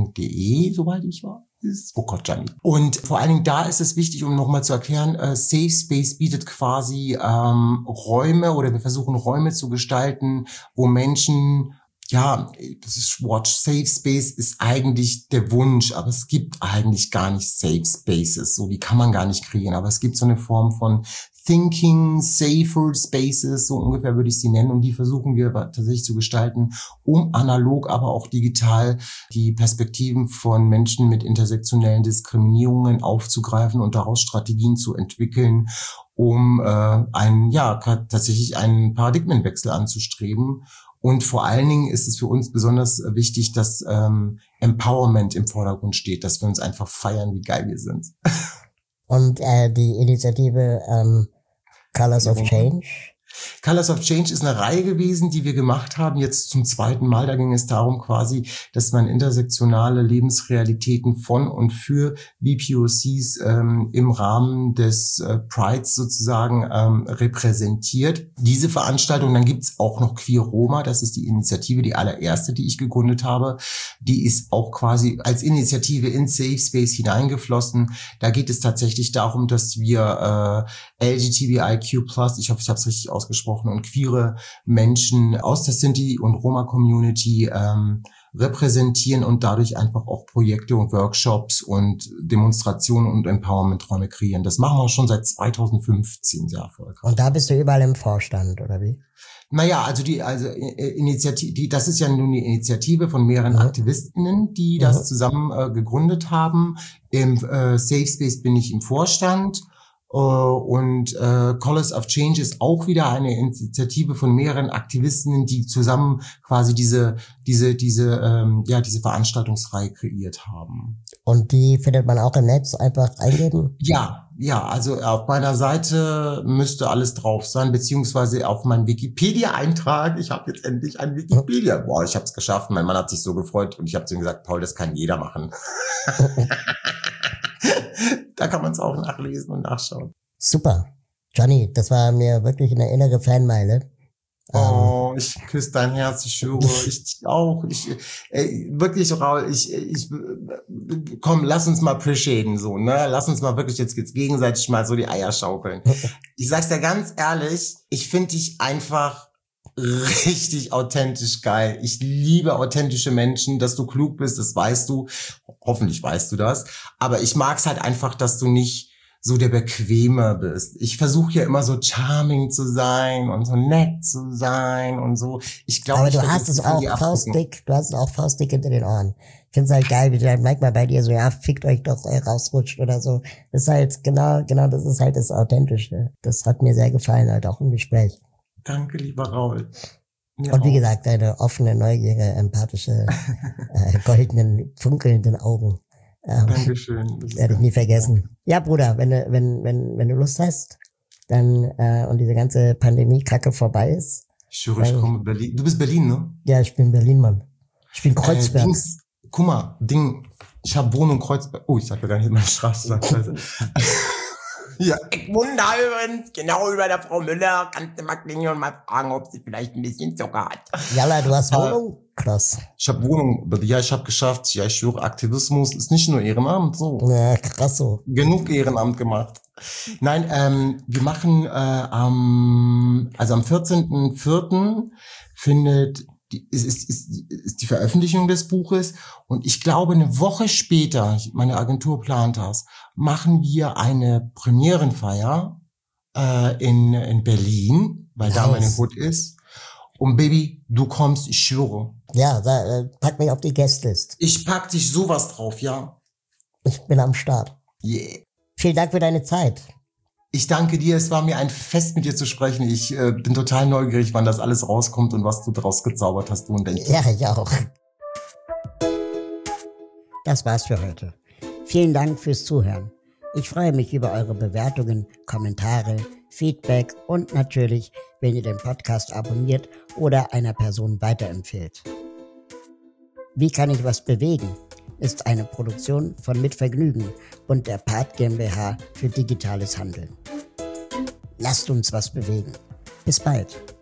soweit ich war. Oh Gott, Gianni. Und vor allen Dingen da ist es wichtig, um nochmal zu erklären, Safe Space bietet quasi Räume, oder wir versuchen Räume zu gestalten, wo Menschen, ja, das ist Wort Safe Space ist eigentlich der Wunsch, aber es gibt eigentlich gar nicht Safe Spaces, so die kann man gar nicht kreieren, aber es gibt so eine Form von Thinking, Safer Spaces, so ungefähr würde ich sie nennen, und die versuchen wir tatsächlich zu gestalten, um analog, aber auch digital die Perspektiven von Menschen mit intersektionellen Diskriminierungen aufzugreifen und daraus Strategien zu entwickeln, um tatsächlich einen Paradigmenwechsel anzustreben. Und vor allen Dingen ist es für uns besonders wichtig, dass Empowerment im Vordergrund steht, dass wir uns einfach feiern, wie geil wir sind. Und die Initiative Colors of Change? Colors of Change ist eine Reihe gewesen, die wir gemacht haben, jetzt zum 2. Mal. Da ging es darum quasi, dass man intersektionale Lebensrealitäten von und für BPOCs im Rahmen des Prides sozusagen repräsentiert. Diese Veranstaltung, dann gibt's auch noch Queer Roma, das ist die Initiative, die allererste, die ich gegründet habe. Die ist auch quasi als Initiative in Safe Space hineingeflossen. Da geht es tatsächlich darum, dass wir LGBTIQ+, ich hoffe, ich habe es richtig ausgesprochen, und queere Menschen aus der Sinti- und Roma-Community repräsentieren und dadurch einfach auch Projekte und Workshops und Demonstrationen und Empowerment-Räume kreieren. Das machen wir schon seit 2015 sehr erfolgreich. Und da bist du überall im Vorstand, oder wie? Naja, also Initiative, das ist ja nun die Initiative von mehreren AktivistInnen, die das zusammen gegründet haben. Im Safe Space bin ich im Vorstand. Und Colors of Change ist auch wieder eine Initiative von mehreren Aktivistinnen, die zusammen quasi diese Veranstaltungsreihe kreiert haben. Und die findet man auch im Netz, einfach eingeben? Ja, also auf meiner Seite müsste alles drauf sein, beziehungsweise auf meinem Wikipedia-Eintrag. Ich habe jetzt endlich ein Wikipedia. Boah, ich habe es geschafft. Mein Mann hat sich so gefreut und ich habe zu ihm gesagt, Paul, das kann jeder machen. Da kann man es auch nachlesen und nachschauen. Super. Johnny, das war mir wirklich eine innere Fanmeile. Oh, ich küsse dein Herz, ich schwöre, ich auch. Wirklich, Raul, komm, lass uns mal appreciaten, so, ne? Lass uns mal wirklich jetzt gegenseitig mal so die Eier schaukeln. Ich sag's dir ganz ehrlich, ich finde dich einfach richtig authentisch geil. Ich liebe authentische Menschen, dass du klug bist, das weißt du. Hoffentlich weißt du das. Aber ich mag's halt einfach, dass du nicht so der Bequemer bist. Ich versuche ja immer so charming zu sein und so nett zu sein und so. Ich glaube, aber du hast es auch faustdick hinter den Ohren. Ich finde es halt geil, wie du dann manchmal bei dir so, ja, fickt euch doch, rausrutscht oder so. Das ist halt genau, das ist halt das Authentische. Das hat mir sehr gefallen, halt auch im Gespräch. Danke, lieber Raul. Und wie gesagt, deine offene, neugierige, empathische, goldenen, funkelnden Augen. Dankeschön. Werde ich nie vergessen. Ja, Bruder, wenn du Lust hast, dann und diese ganze Pandemie-Kacke vorbei ist. Ich schwöre, ich komme Berlin. Du bist Berlin, ne? Ja, ich bin Berlin, Mann. Ich bin Kreuzberg. Guck mal, ich habe Wohnung Kreuzberg. Oh, ich sag ja gar nicht meine Straße. Ja, ich wundere übrigens, genau über der Frau Müller, kannst du mal klingeln und mal fragen, ob sie vielleicht ein bisschen Zucker hat. Jalla, du hast Wohnung? Krass. Ich habe Wohnung, ja, ich habe geschafft. Ja, ich schwöre, Aktivismus ist nicht nur Ehrenamt, so. Ja, krass so. Genug Ehrenamt gemacht. Nein, wir machen am 14.04. ist die Veröffentlichung des Buches und ich glaube eine Woche später, meine Agentur plant das, machen wir eine Premierenfeier in Berlin, weil da meine Hut ist. Und Baby, du kommst, ich schwöre. Ja, pack mich auf die Guestlist. Ich pack dich sowas drauf, ja. Ich bin am Start. Yeah. Vielen Dank für deine Zeit. Ich danke dir, es war mir ein Fest, mit dir zu sprechen. Ich bin total neugierig, wann das alles rauskommt und was du daraus gezaubert hast, du und dein Ja, ich auch. Das war's für heute. Vielen Dank fürs Zuhören. Ich freue mich über eure Bewertungen, Kommentare, Feedback und natürlich, wenn ihr den Podcast abonniert oder einer Person weiterempfehlt. Wie kann ich was bewegen? Ist eine Produktion von Mit Vergnügen und der Part GmbH für digitales Handeln. Lasst uns was bewegen. Bis bald.